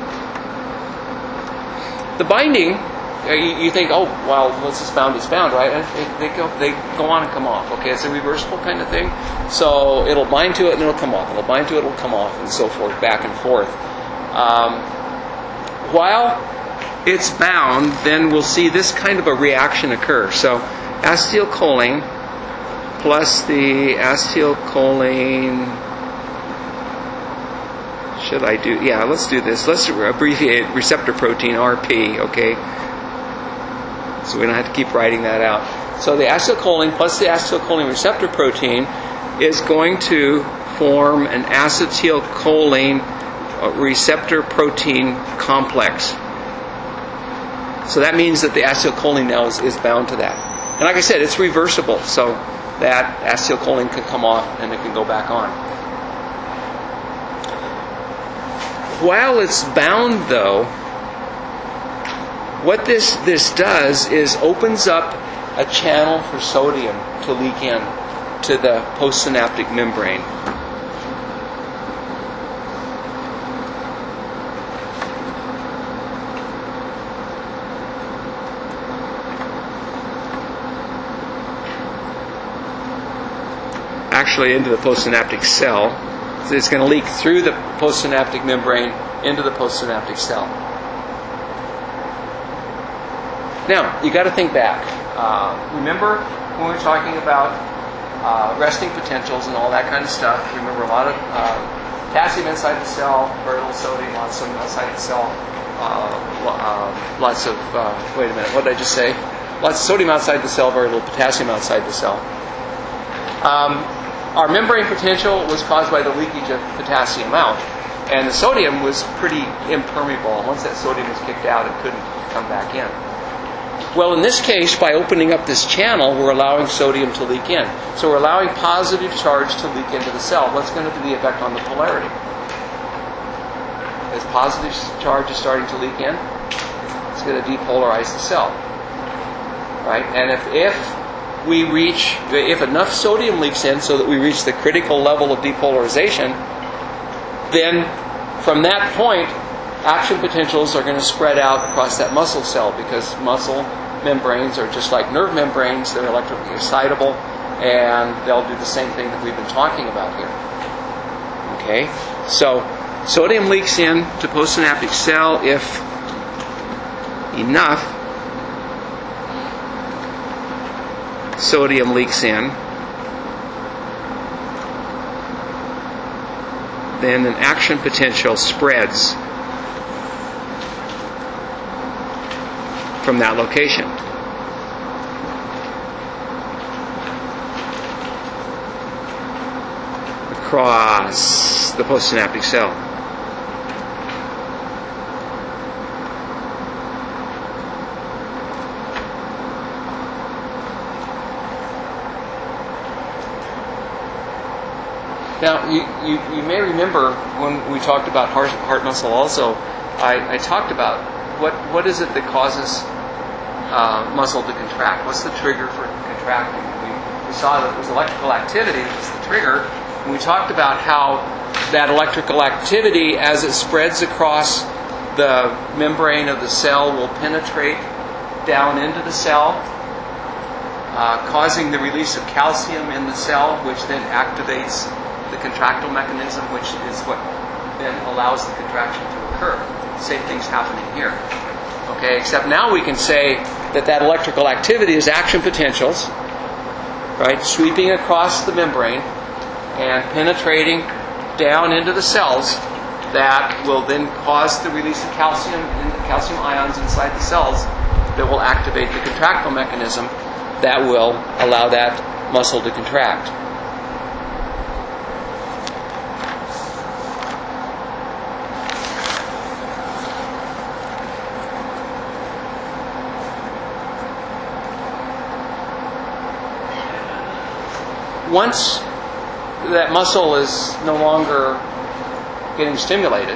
The binding, you think, oh, well, once it's bound, right? And they go on and come off. Okay, it's a reversible kind of thing. So it'll bind to it and it'll come off. It'll bind to it, it'll come off, and so forth, back and forth. While it's bound, then we'll see this kind of a reaction occur. So acetylcholine plus the acetylcholine. Should I do? Yeah, let's do this. Let's abbreviate receptor protein, RP, okay? So we don't have to keep writing that out. So the acetylcholine plus the acetylcholine receptor protein is going to form an acetylcholine receptor protein complex. So that means that the acetylcholine now is bound to that. And like I said, it's reversible, so that acetylcholine can come off and it can go back on. While it's bound, though, what this does is opens up a channel for sodium to leak in to the postsynaptic membrane. Actually into the postsynaptic cell. So it's going to leak through the postsynaptic membrane into the postsynaptic cell. Now, you got to think back. Remember when we were talking about resting potentials and all that kind of stuff? Remember a lot of potassium inside the cell, very little sodium, lots of outside the cell, lots of, wait a minute, what did I just say? Lots of sodium outside the cell, very little potassium outside the cell. our membrane potential was caused by the leakage of potassium out, and the sodium was pretty impermeable. Once that sodium was kicked out, it couldn't come back in. Well, in this case, by opening up this channel, we're allowing sodium to leak in. So we're allowing positive charge to leak into the cell. What's going to be the effect on the polarity? As positive charge is starting to leak in, it's going to depolarize the cell. Right? And if enough sodium leaks in so that we reach the critical level of depolarization, then from that point, action potentials are going to spread out across that muscle cell, because muscle membranes are just like nerve membranes. They're electrically excitable, and they'll do the same thing that we've been talking about here. Okay? So, sodium leaks in to postsynaptic cell if enough sodium leaks in. Then an action potential spreads from that location. Across the postsynaptic cell. Now, you may remember when we talked about heart muscle also, I talked about what is it that causes muscle to contract? What's the trigger for contracting? We saw that it was electrical activity was the trigger, and we talked about how that electrical activity, as it spreads across the membrane of the cell, will penetrate down into the cell, causing the release of calcium in the cell, which then activates the contractile mechanism, which is what then allows the contraction to occur. Same thing's happening here. Okay, except now we can say that electrical activity is action potentials, right, sweeping across the membrane and penetrating down into the cells that will then cause the release of calcium ions inside the cells that will activate the contractile mechanism that will allow that muscle to contract. Once that muscle is no longer getting stimulated,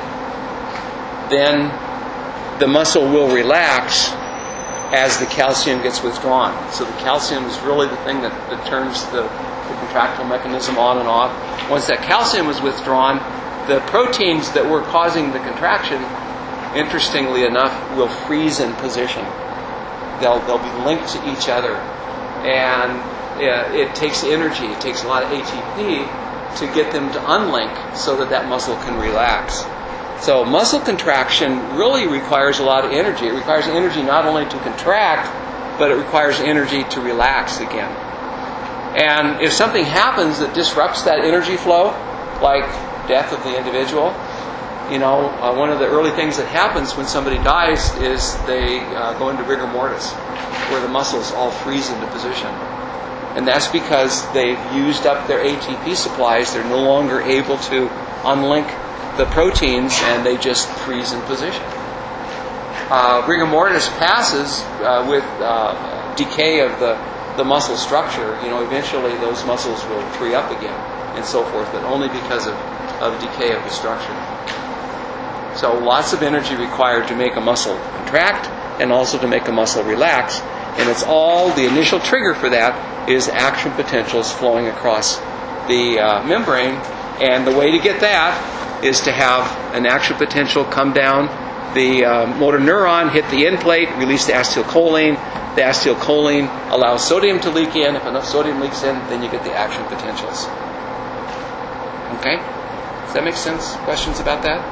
then the muscle will relax as the calcium gets withdrawn. So the calcium is really the thing that turns the contractile mechanism on and off. Once that calcium is withdrawn, the proteins that were causing the contraction, interestingly enough, will freeze in position. They'll be linked to each other, and it takes energy, it takes a lot of ATP to get them to unlink so that muscle can relax. So muscle contraction really requires a lot of energy. It requires energy not only to contract, but it requires energy to relax again. And if something happens that disrupts that energy flow, like death of the individual, one of the early things that happens when somebody dies is they go into rigor mortis, where the muscles all freeze into position. And that's because they've used up their ATP supplies. They're no longer able to unlink the proteins, and they just freeze in position. Rigor mortis passes with decay of the muscle structure. Eventually those muscles will free up again and so forth, but only because of decay of the structure. So lots of energy required to make a muscle contract and also to make a muscle relax. And it's all, the initial trigger for that is action potentials flowing across the membrane. And the way to get that is to have an action potential come down the motor neuron, hit the end plate, release the acetylcholine. The acetylcholine allows sodium to leak in. If enough sodium leaks in, then you get the action potentials. Okay? Does that make sense? Questions about that?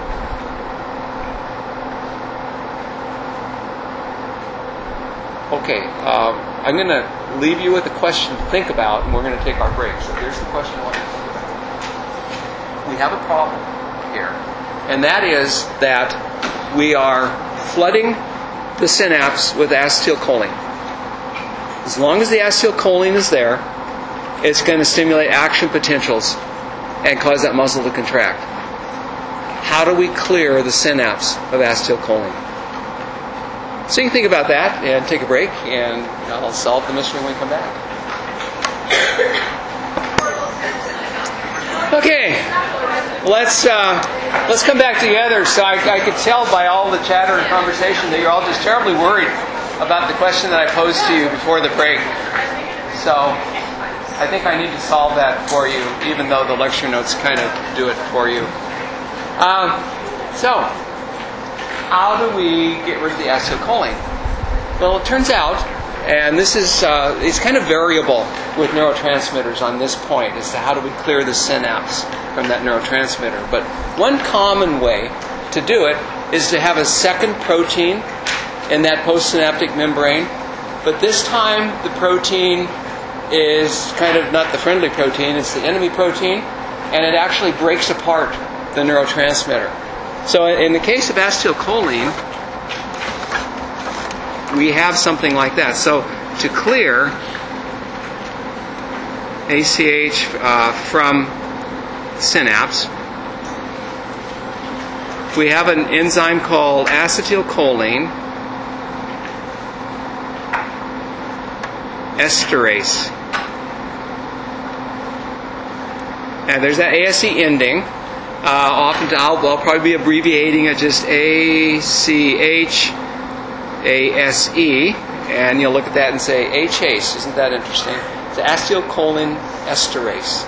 Okay, I'm going to leave you with a question to think about, and we're going to take our break. So here's the question I want you to think about. We have a problem here, and that is that we are flooding the synapse with acetylcholine. As long as the acetylcholine is there, it's going to stimulate action potentials and cause that muscle to contract. How do we clear the synapse of acetylcholine? So you can think about that and take a break, and I'll solve the mystery when we come back. Okay, let's come back together. So I could tell by all the chatter and conversation that you're all just terribly worried about the question that I posed to you before the break. So I think I need to solve that for you, even though the lecture notes kind of do it for you. So how do we get rid of the acetylcholine? Well, it turns out, and this is it's kind of variable with neurotransmitters on this point as to how do we clear the synapse from that neurotransmitter. But one common way to do it is to have a second protein in that postsynaptic membrane, but this time the protein is kind of not the friendly protein, it's the enemy protein, and it actually breaks apart the neurotransmitter. So in the case of acetylcholine, we have something like that. So to clear ACH from synapse, we have an enzyme called acetylcholine esterase. And there's that ASE ending. Often I'll probably be abbreviating it just ACHASE, and you'll look at that and say ACHASE. Isn't that interesting? It's acetylcholine esterase.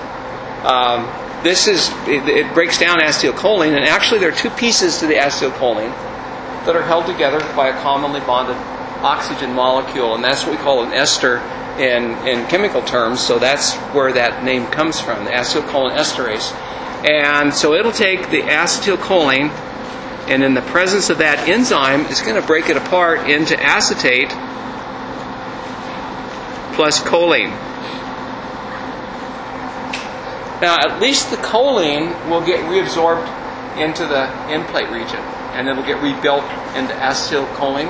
It breaks down acetylcholine, and actually there are two pieces to the acetylcholine that are held together by a commonly bonded oxygen molecule, and that's what we call an ester in chemical terms. So that's where that name comes from, the acetylcholine esterase. And so it'll take the acetylcholine, and in the presence of that enzyme, it's going to break it apart into acetate plus choline. Now, at least the choline will get reabsorbed into the end plate region, and it'll get rebuilt into acetylcholine.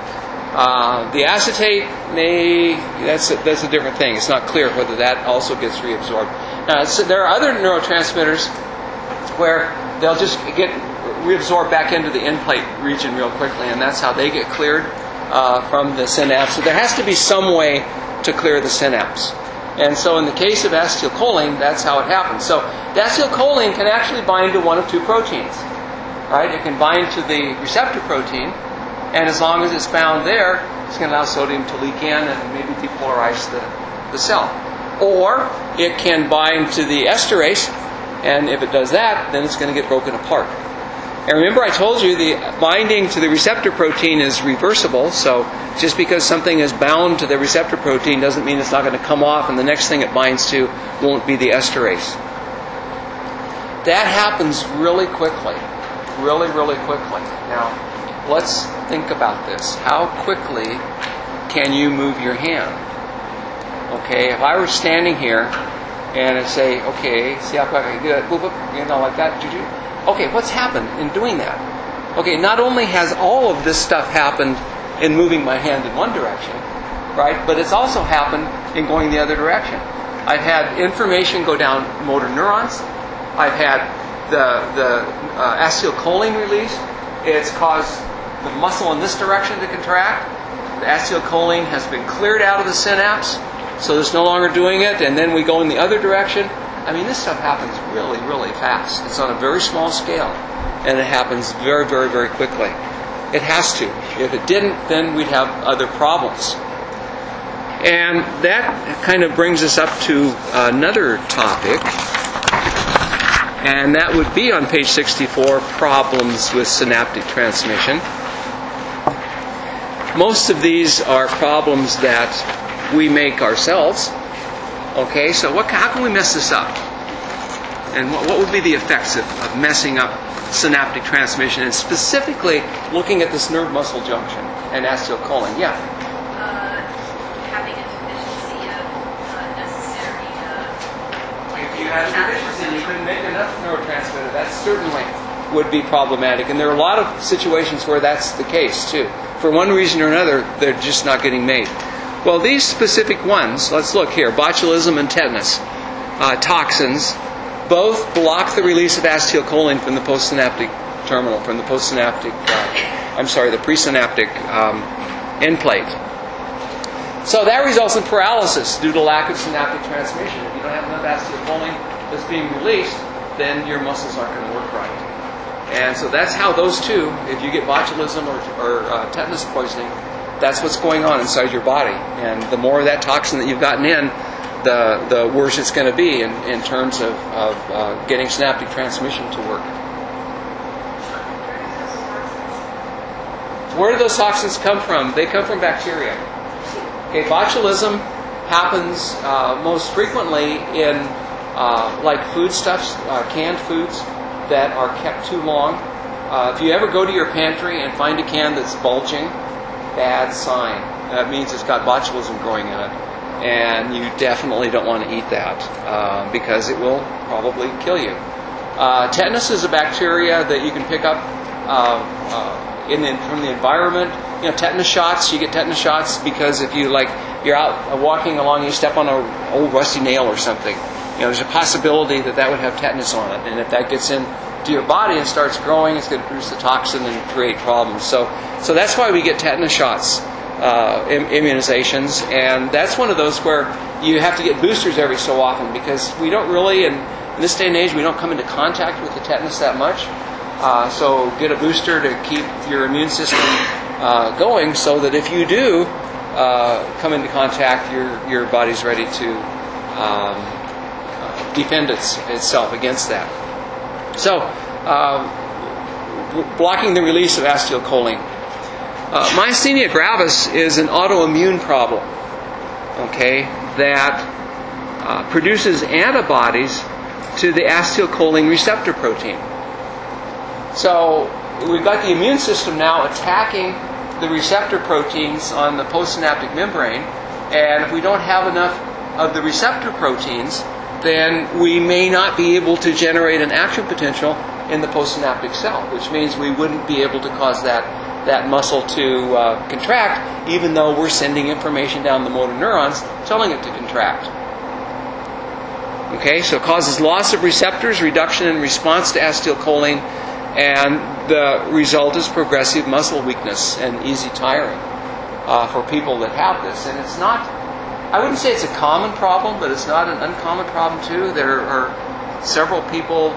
The acetate that's a different thing. It's not clear whether that also gets reabsorbed. Now, so there are other neurotransmitters where they'll just get reabsorbed back into the end plate region real quickly, and that's how they get cleared from the synapse. So there has to be some way to clear the synapse. And so in the case of acetylcholine, that's how it happens. So the acetylcholine can actually bind to one of two proteins. Right? It can bind to the receptor protein, and as long as it's bound there, it's going to allow sodium to leak in and maybe depolarize the cell. Or it can bind to the esterase, and if it does that, then it's going to get broken apart. And remember I told you the binding to the receptor protein is reversible, so just because something is bound to the receptor protein doesn't mean it's not going to come off and the next thing it binds to won't be the esterase. That happens really quickly. Really, really quickly. Now, let's think about this. How quickly can you move your hand? Okay, if I were standing here and I'd say, okay, see how quick I can do it, boop, boop, like that. Okay, what's happened in doing that? Okay, not only has all of this stuff happened in moving my hand in one direction, right, but it's also happened in going the other direction. I've had information go down motor neurons. I've had the acetylcholine released. It's caused the muscle in this direction to contract. The acetylcholine has been cleared out of the synapse, so it's no longer doing it, and then we go in the other direction. I mean, this stuff happens really, really fast. It's on a very small scale, and it happens very, very, very quickly. It has to. If it didn't, then we'd have other problems. And that kind of brings us up to another topic, and that would be on page 64, problems with synaptic transmission. Most of these are problems that we make ourselves. Okay, so how can we mess this up? And what would be the effects of messing up synaptic transmission, and specifically looking at this nerve muscle junction and acetylcholine? Yeah? Having a deficiency of necessary... If you had a deficiency, you couldn't make enough neurotransmitter. That certainly would be problematic. And there are a lot of situations where that's the case, too. For one reason or another, they're just not getting made. Well, these specific ones, let's look here, botulism and tetanus, toxins, both block the release of acetylcholine from the postsynaptic terminal, from the postsynaptic, the presynaptic end plate. So that results in paralysis due to lack of synaptic transmission. If you don't have enough acetylcholine that's being released, then your muscles aren't going to work right. And so that's how those two, if you get botulism or tetanus poisoning, that's what's going on inside your body. And the more of that toxin that you've gotten in, the worse it's going to be in terms of getting synaptic transmission to work. Where do those toxins come from? They come from bacteria. Okay, botulism happens most frequently in like foodstuffs, canned foods that are kept too long. If you ever go to your pantry and find a can that's bulging, bad sign. That means it's got botulism growing in it. And you definitely don't want to eat that because it will probably kill you. Tetanus is a bacteria that you can pick up from the environment. You know, tetanus shots, you get tetanus shots because if you're out walking along, you step on an old rusty nail or something. You know, there's a possibility that would have tetanus on it. And if that gets into your body and starts growing, it's going to produce the toxin and create problems. So that's why we get tetanus shots, immunizations. And that's one of those where you have to get boosters every so often because we don't really, in this day and age, we don't come into contact with the tetanus that much. So get a booster to keep your immune system going so that if you do come into contact, your body's ready to defend itself against that. So, blocking the release of acetylcholine. Myasthenia gravis is an autoimmune problem, okay, that produces antibodies to the acetylcholine receptor protein. So, we've got the immune system now attacking the receptor proteins on the postsynaptic membrane, and if we don't have enough of the receptor proteins, then we may not be able to generate an action potential in the postsynaptic cell, which means we wouldn't be able to cause that muscle to contract, even though we're sending information down the motor neurons telling it to contract. Okay, so it causes loss of receptors, reduction in response to acetylcholine, and the result is progressive muscle weakness and easy tiring for people that have this. And it's not, I wouldn't say it's a common problem, but it's not an uncommon problem too. There are several people,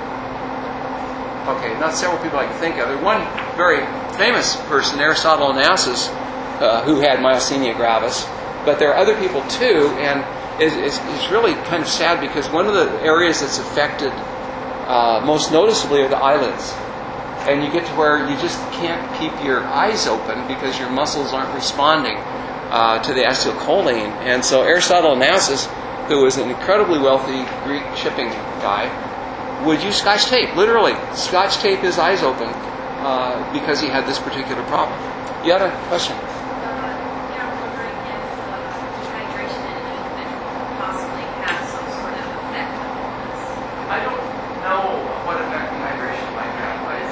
not several people I can think of. There's one very famous person, Aristotle Onassis, who had myasthenia gravis, but there are other people too, and it's really kind of sad because one of the areas that's affected most noticeably are the eyelids. And you get to where you just can't keep your eyes open because your muscles aren't responding to the acetylcholine. And so Aristotle Onassis, who was an incredibly wealthy Greek shipping guy, would use Scotch tape, literally. Scotch tape his eyes open because he had this particular problem. You had a question? Yeah, I'm wondering if dehydration in an individual possibly has some sort of effect on this. I don't know what effect dehydration might have.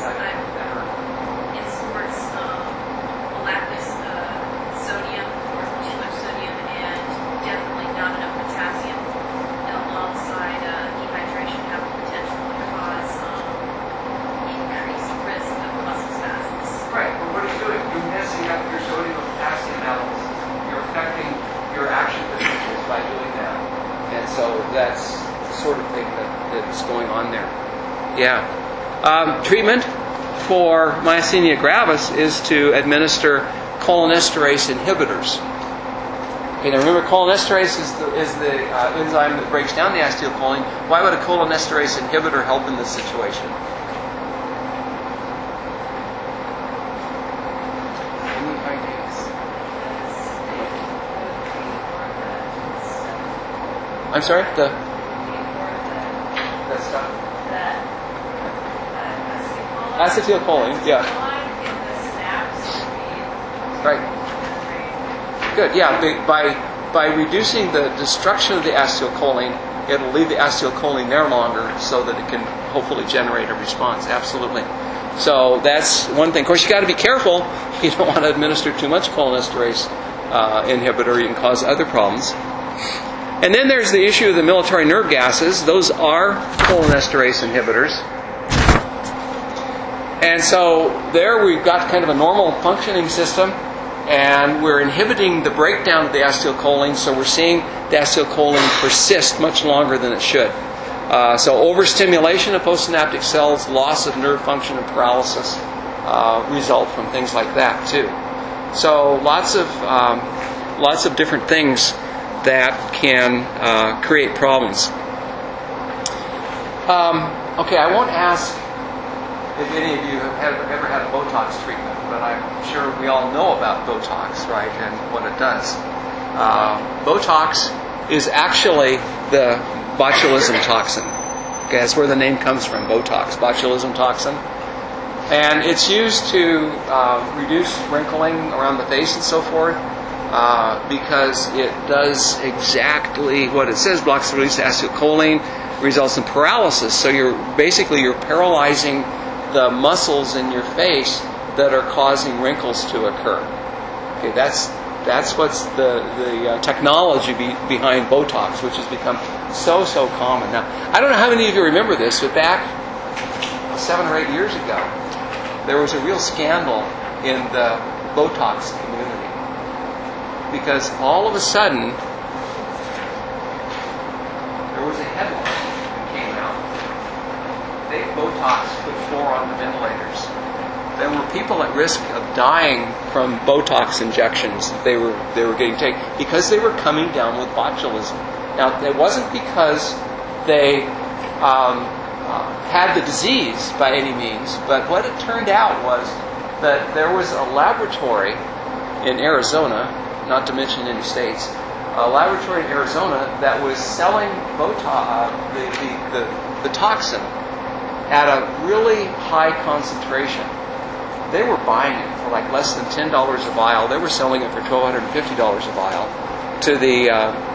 It sorts lactose, sodium, or too much sodium, and definitely not enough potassium alongside dehydration have the potential to cause increased risk of muscle spasms. Right, but what are you doing? You're messing up your sodium and potassium balance. You're affecting your action potentials by doing that. And so that's the sort of thing that's going on there. Yeah. Treatment for myasthenia gravis is to administer cholinesterase inhibitors. Okay, now remember, cholinesterase is the enzyme that breaks down the acetylcholine. Why would a cholinesterase inhibitor help in this situation? Any ideas? I'm sorry? That stuff? Acetylcholine, yeah. Right. Good, yeah. By reducing the destruction of the acetylcholine, it'll leave the acetylcholine there longer so that it can hopefully generate a response. Absolutely. So that's one thing. Of course, you got to be careful. You don't want to administer too much cholinesterase inhibitor. You can cause other problems. And then there's the issue of the military nerve gases. Those are cholinesterase inhibitors. And so there we've got kind of a normal functioning system, and we're inhibiting the breakdown of the acetylcholine, so we're seeing the acetylcholine persist much longer than it should. So overstimulation of postsynaptic cells, loss of nerve function, and paralysis result from things like that too. So lots of different things that can create problems. Okay, I won't ask if any of you have ever had a Botox treatment, but I'm sure we all know about Botox, right, and what it does. Botox is actually the botulism toxin. Okay, that's where the name comes from, Botox, botulism toxin. And it's used to reduce wrinkling around the face and so forth, because it does exactly what it says, blocks the release of acetylcholine, results in paralysis. So you're paralyzing the muscles in your face that are causing wrinkles to occur. Okay, that's what's the technology behind Botox, which has become so common now. I don't know how many of you remember this, but back 7 or 8 years ago, there was a real scandal in the Botox community, because all of a sudden there was a headline that came out. Fake Botox put 4 on the ventilators. There were people at risk of dying from Botox injections that they were getting taken because they were coming down with botulism. Now, it wasn't because they had the disease by any means, but what it turned out was that there was a laboratory in Arizona, not to mention any states, a laboratory in Arizona that was selling Botox, the toxin, at a really high concentration. They were buying it for like less than $10 a vial. They were selling it for $1,250 a vial to the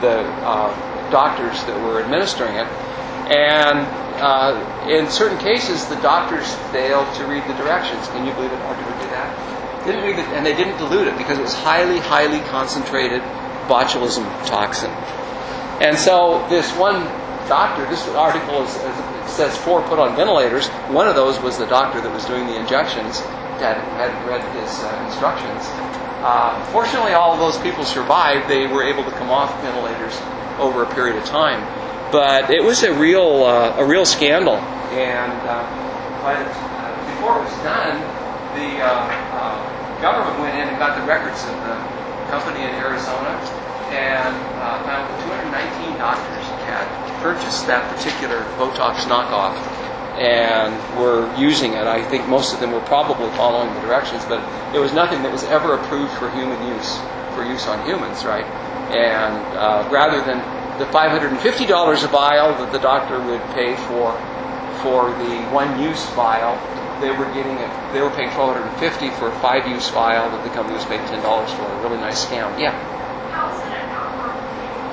doctors that were administering it. And in certain cases, the doctors failed to read the directions. Can you believe a doctor would do that? Didn't read it, and they didn't dilute it because it was highly concentrated botulism toxin. And so this one doctor, this article says 4 put on ventilators. One of those was the doctor that was doing the injections, had read his instructions. Fortunately, all of those people survived. They were able to come off ventilators over a period of time. But it was a real scandal. And but before it was done, the government went in and got the records of the company in Arizona and found that 219 doctors had purchased that particular Botox knockoff and were using it. I think most of them were probably following the directions, but it was nothing that was ever approved for human use, for use on humans, right? And rather than the $550 a vial that the doctor would pay for the one-use vial, they were paying $1,250 for a 5-use vial that the company was paying $10 for. A really nice scam. Yeah. How is it not working?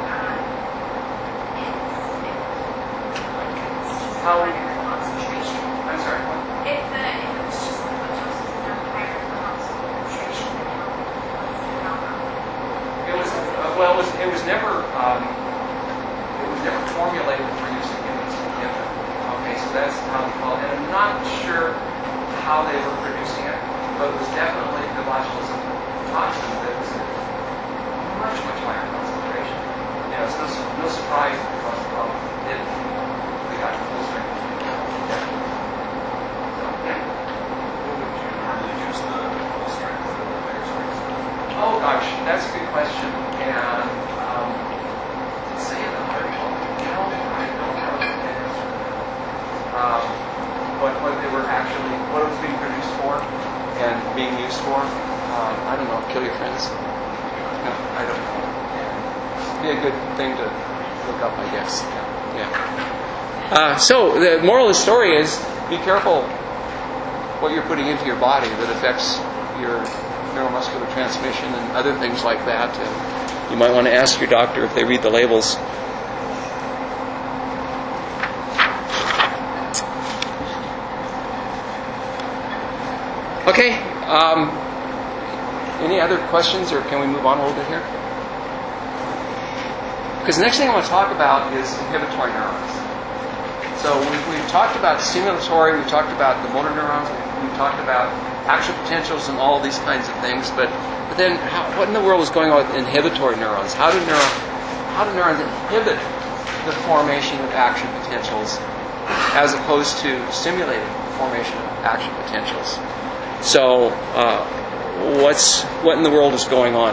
How? Concentration. I'm sorry. What? If it was just the Botox was done higher concentration, then how is it not working? It was never formulated for use in humans. Okay, so that's how we call it. And I'm not sure how they were producing it, but it was definitely the botulism toxin that was a much higher concentration. It's no surprise that it caused the problem. They got to full strength. Oh gosh, that's a good question. And say in the article, I don't know what they were actually, what it was being produced for and being used for. I don't know. Kill your friends. No, I don't know. Be a good thing to look up, I guess. Yeah. So the moral of the story is: be careful what you're putting into your body that affects your neuromuscular transmission and other things like that. And you might want to ask your doctor if they read the labels. Okay. Any other questions, or can we move on a little bit here? Because the next thing I want to talk about is inhibitory neurons. So we've talked about stimulatory, we've talked about the motor neurons, we've talked about action potentials and all these kinds of things. But then, what in the world is going on with inhibitory neurons? How do neurons inhibit the formation of action potentials as opposed to stimulating the formation of action potentials? So, what in the world is going on?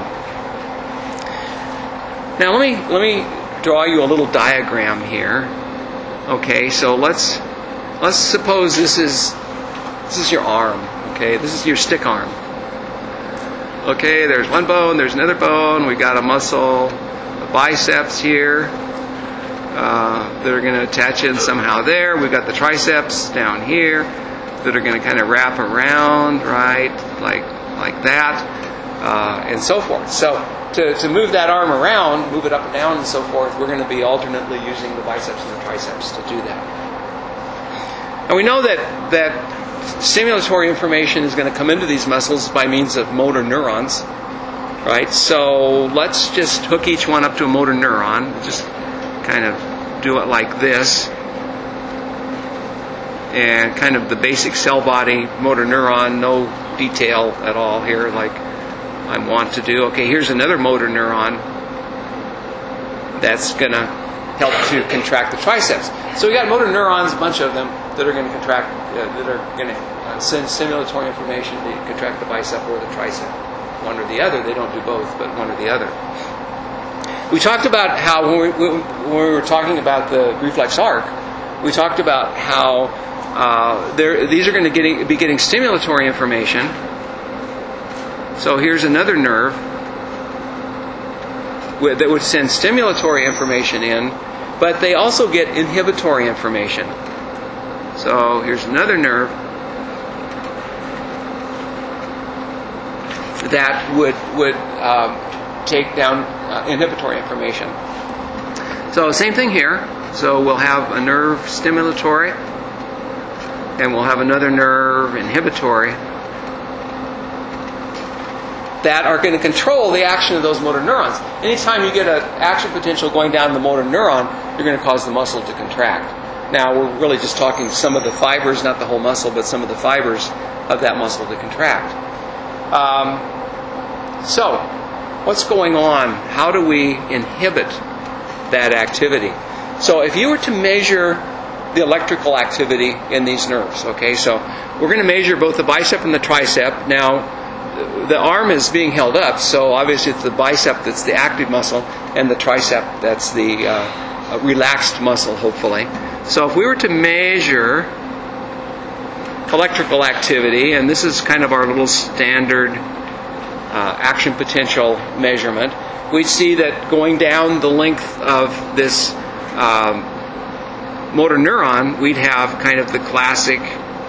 Now, let me draw you a little diagram here. Okay, so let's suppose this is your arm. Okay, this is your stick arm. Okay, there's one bone, there's another bone. We've got a muscle, the biceps here. That are going to attach in somehow there. We've got the triceps down here that are going to kind of wrap around, right, like that, and so forth. So to move that arm around, move it up and down and so forth, we're going to be alternately using the biceps and the triceps to do that. And we know that stimulatory information is going to come into these muscles by means of motor neurons, right? So let's just hook each one up to a motor neuron. Just kind of do it like this. And kind of the basic cell body motor neuron, no detail at all here like I want to do. Okay, here's another motor neuron that's going to help to contract the triceps. So we got motor neurons, a bunch of them, that are going to contract, that are going to send stimulatory information to contract the bicep or the tricep. One or the other. They don't do both, but one or the other. We talked about how, when we were talking about the reflex arc, we talked about how these are going to be getting stimulatory information. So here's another nerve that would send stimulatory information in, but they also get inhibitory information. So here's another nerve that would take down inhibitory information. So same thing here. So we'll have a nerve stimulatory, and we'll have another nerve inhibitory that are going to control the action of those motor neurons. Anytime you get an action potential going down the motor neuron, you're going to cause the muscle to contract. Now, we're really just talking some of the fibers, not the whole muscle, but some of the fibers of that muscle to contract. So, what's going on? How do we inhibit that activity? So, if you were to measure the electrical activity in these nerves, okay, so we're going to measure both the bicep and the tricep. Now, the arm is being held up, so obviously it's the bicep that's the active muscle, and the tricep that's the relaxed muscle, hopefully. So if we were to measure electrical activity, and this is kind of our little standard action potential measurement, we'd see that going down the length of this motor neuron, we'd have kind of the classic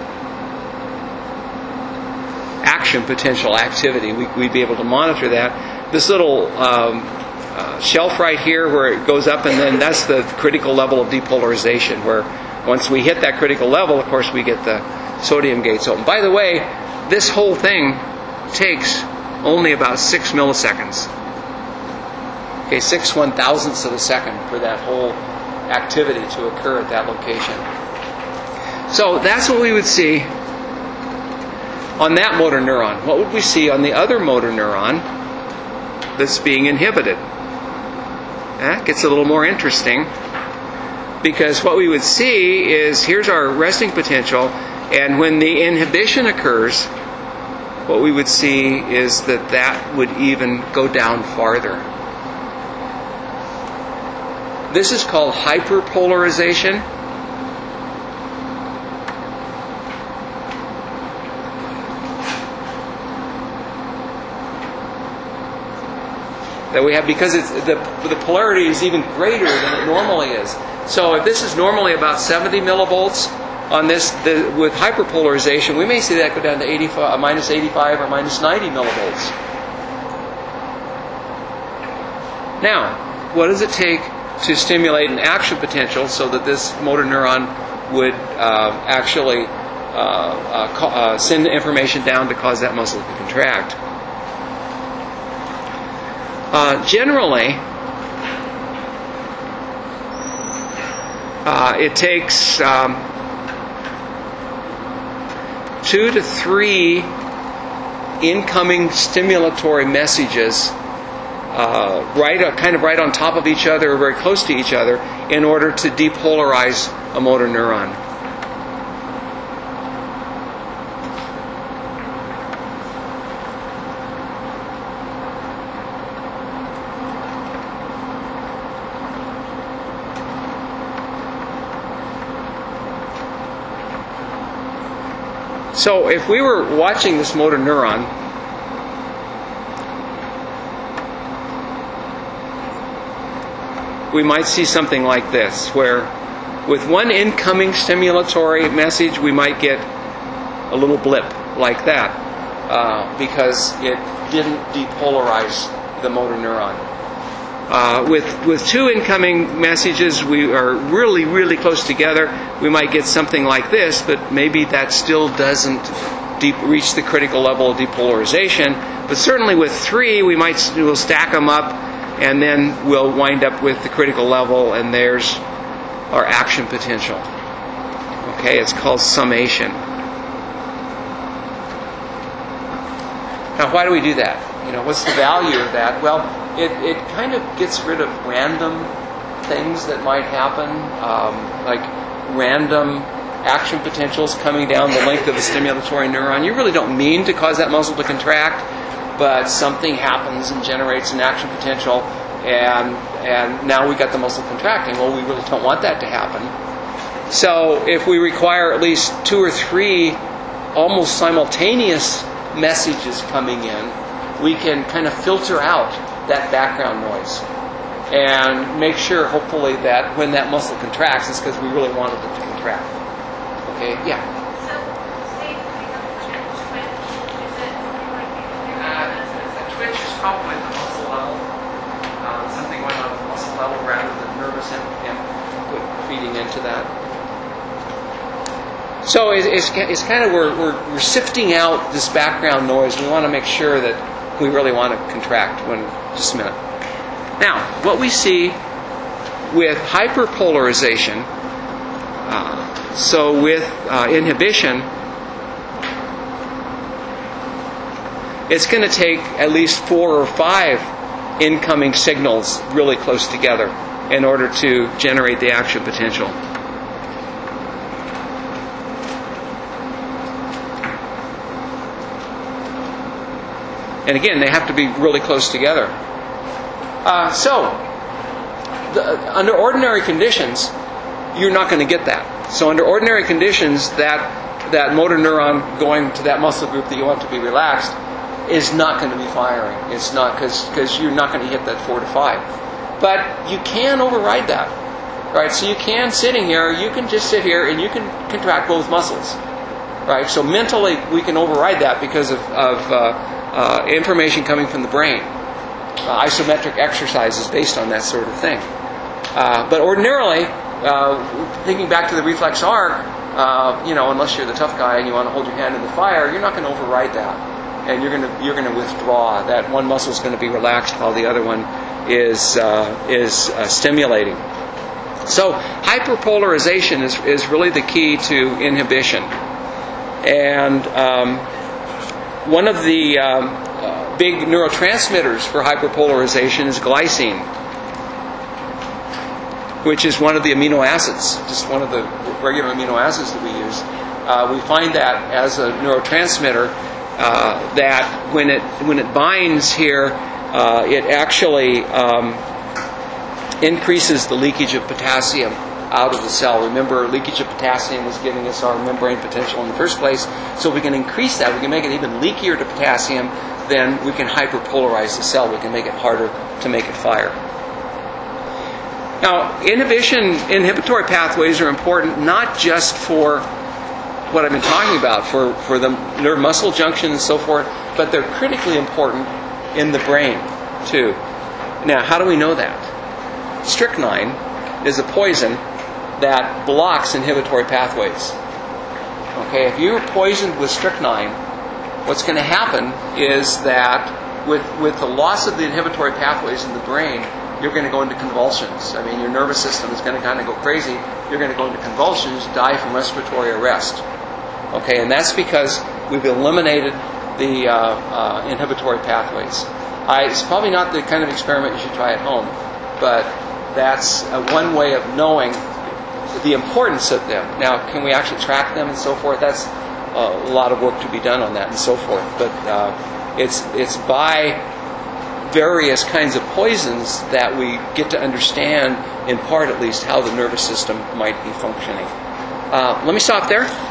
action potential activity. We'd be able to monitor that. This little shelf right here where it goes up, and then that's the critical level of depolarization, where once we hit that critical level, of course, we get the sodium gates open. By the way, this whole thing takes only about 6 milliseconds. Okay, 6/1000ths of a second for that whole activity to occur at that location. So that's what we would see on that motor neuron. What would we see on the other motor neuron that's being inhibited? That gets a little more interesting, because what we would see is, here's our resting potential, and when the inhibition occurs, what we would see is that would even go down farther. This is called hyperpolarization. That we have, because it's the polarity is even greater than it normally is. So if this is normally about 70 millivolts, on this with hyperpolarization, we may see that go down to minus 85 or minus 90 millivolts. Now, what does it take to stimulate an action potential so that this motor neuron would actually send information down to cause that muscle to contract? Generally, it takes 2 to 3 incoming stimulatory messages right on top of each other, or very close to each other, in order to depolarize a motor neuron. So if we were watching this motor neuron, we might see something like this, where with one incoming stimulatory message, we might get a little blip like that, because it didn't depolarize the motor neuron. With 2 incoming messages, we are really, really close together. We might get something like this, but maybe that still doesn't reach the critical level of depolarization. But certainly with 3, we'll stack them up, and then we'll wind up with the critical level, and there's our action potential. Okay, it's called summation. Now, why do we do that? What's the value of that? Well, it kind of gets rid of random things that might happen, like random action potentials coming down the length of the stimulatory neuron. You really don't mean to cause that muscle to contract, but something happens and generates an action potential, and now we got the muscle contracting. Well, we really don't want that to happen. So if we require at least 2 or 3 almost simultaneous messages coming in, we can kind of filter out that background noise and make sure, hopefully, that when that muscle contracts, it's because we really wanted it to contract. Okay, yeah? So, say it becomes like a twitch, is it something like A twitch is probably the muscle level. Something going on at the muscle level rather than nervous input feeding into that. So it's kind of, we're sifting out this background noise. We want to make sure that we really want to contract just a minute. Now, what we see with hyperpolarization, so with inhibition, it's going to take at least 4 or 5 incoming signals really close together in order to generate the action potential. And again, they have to be really close together. Under ordinary conditions, you're not going to get that. So under ordinary conditions, that motor neuron going to that muscle group that you want to be relaxed is not going to be firing. It's not, because you're not going to hit that 4 to 5. But you can override that. Right? So you can, sitting here, you can just sit here and you can contract both muscles. Right? So mentally, we can override that because of information coming from the brain. Isometric exercises based on that sort of thing. But ordinarily, thinking back to the reflex arc, unless you're the tough guy and you want to hold your hand in the fire, you're not going to override that, and you're going to withdraw. That one muscle is going to be relaxed while the other one is stimulating. So hyperpolarization is really the key to inhibition, and one of the big neurotransmitters for hyperpolarization is glycine, which is one of the amino acids, just one of the regular amino acids that we use. We find that as a neurotransmitter, that when it binds here, it actually increases the leakage of potassium out of the cell. Remember, leakage of potassium was giving us our membrane potential in the first place. So if we can increase that, we can make it even leakier to potassium, then we can hyperpolarize the cell. We can make it harder to make it fire. Now, inhibitory pathways are important not just for what I've been talking about, for the nerve muscle junction and so forth, but they're critically important in the brain too. Now, how do we know that? Strychnine is a poison that blocks inhibitory pathways. Okay, if you're poisoned with strychnine, what's going to happen is that with the loss of the inhibitory pathways in the brain, you're going to go into convulsions. I mean, your nervous system is going to kind of go crazy. You're going to go into convulsions, die from respiratory arrest. Okay, and that's because we've eliminated the inhibitory pathways. It's probably not the kind of experiment you should try at home, but that's one way of knowing the importance of them. Now, can we actually track them and so forth? That's a lot of work to be done on that and so forth. But it's by various kinds of poisons that we get to understand, in part at least, how the nervous system might be functioning. Let me stop there.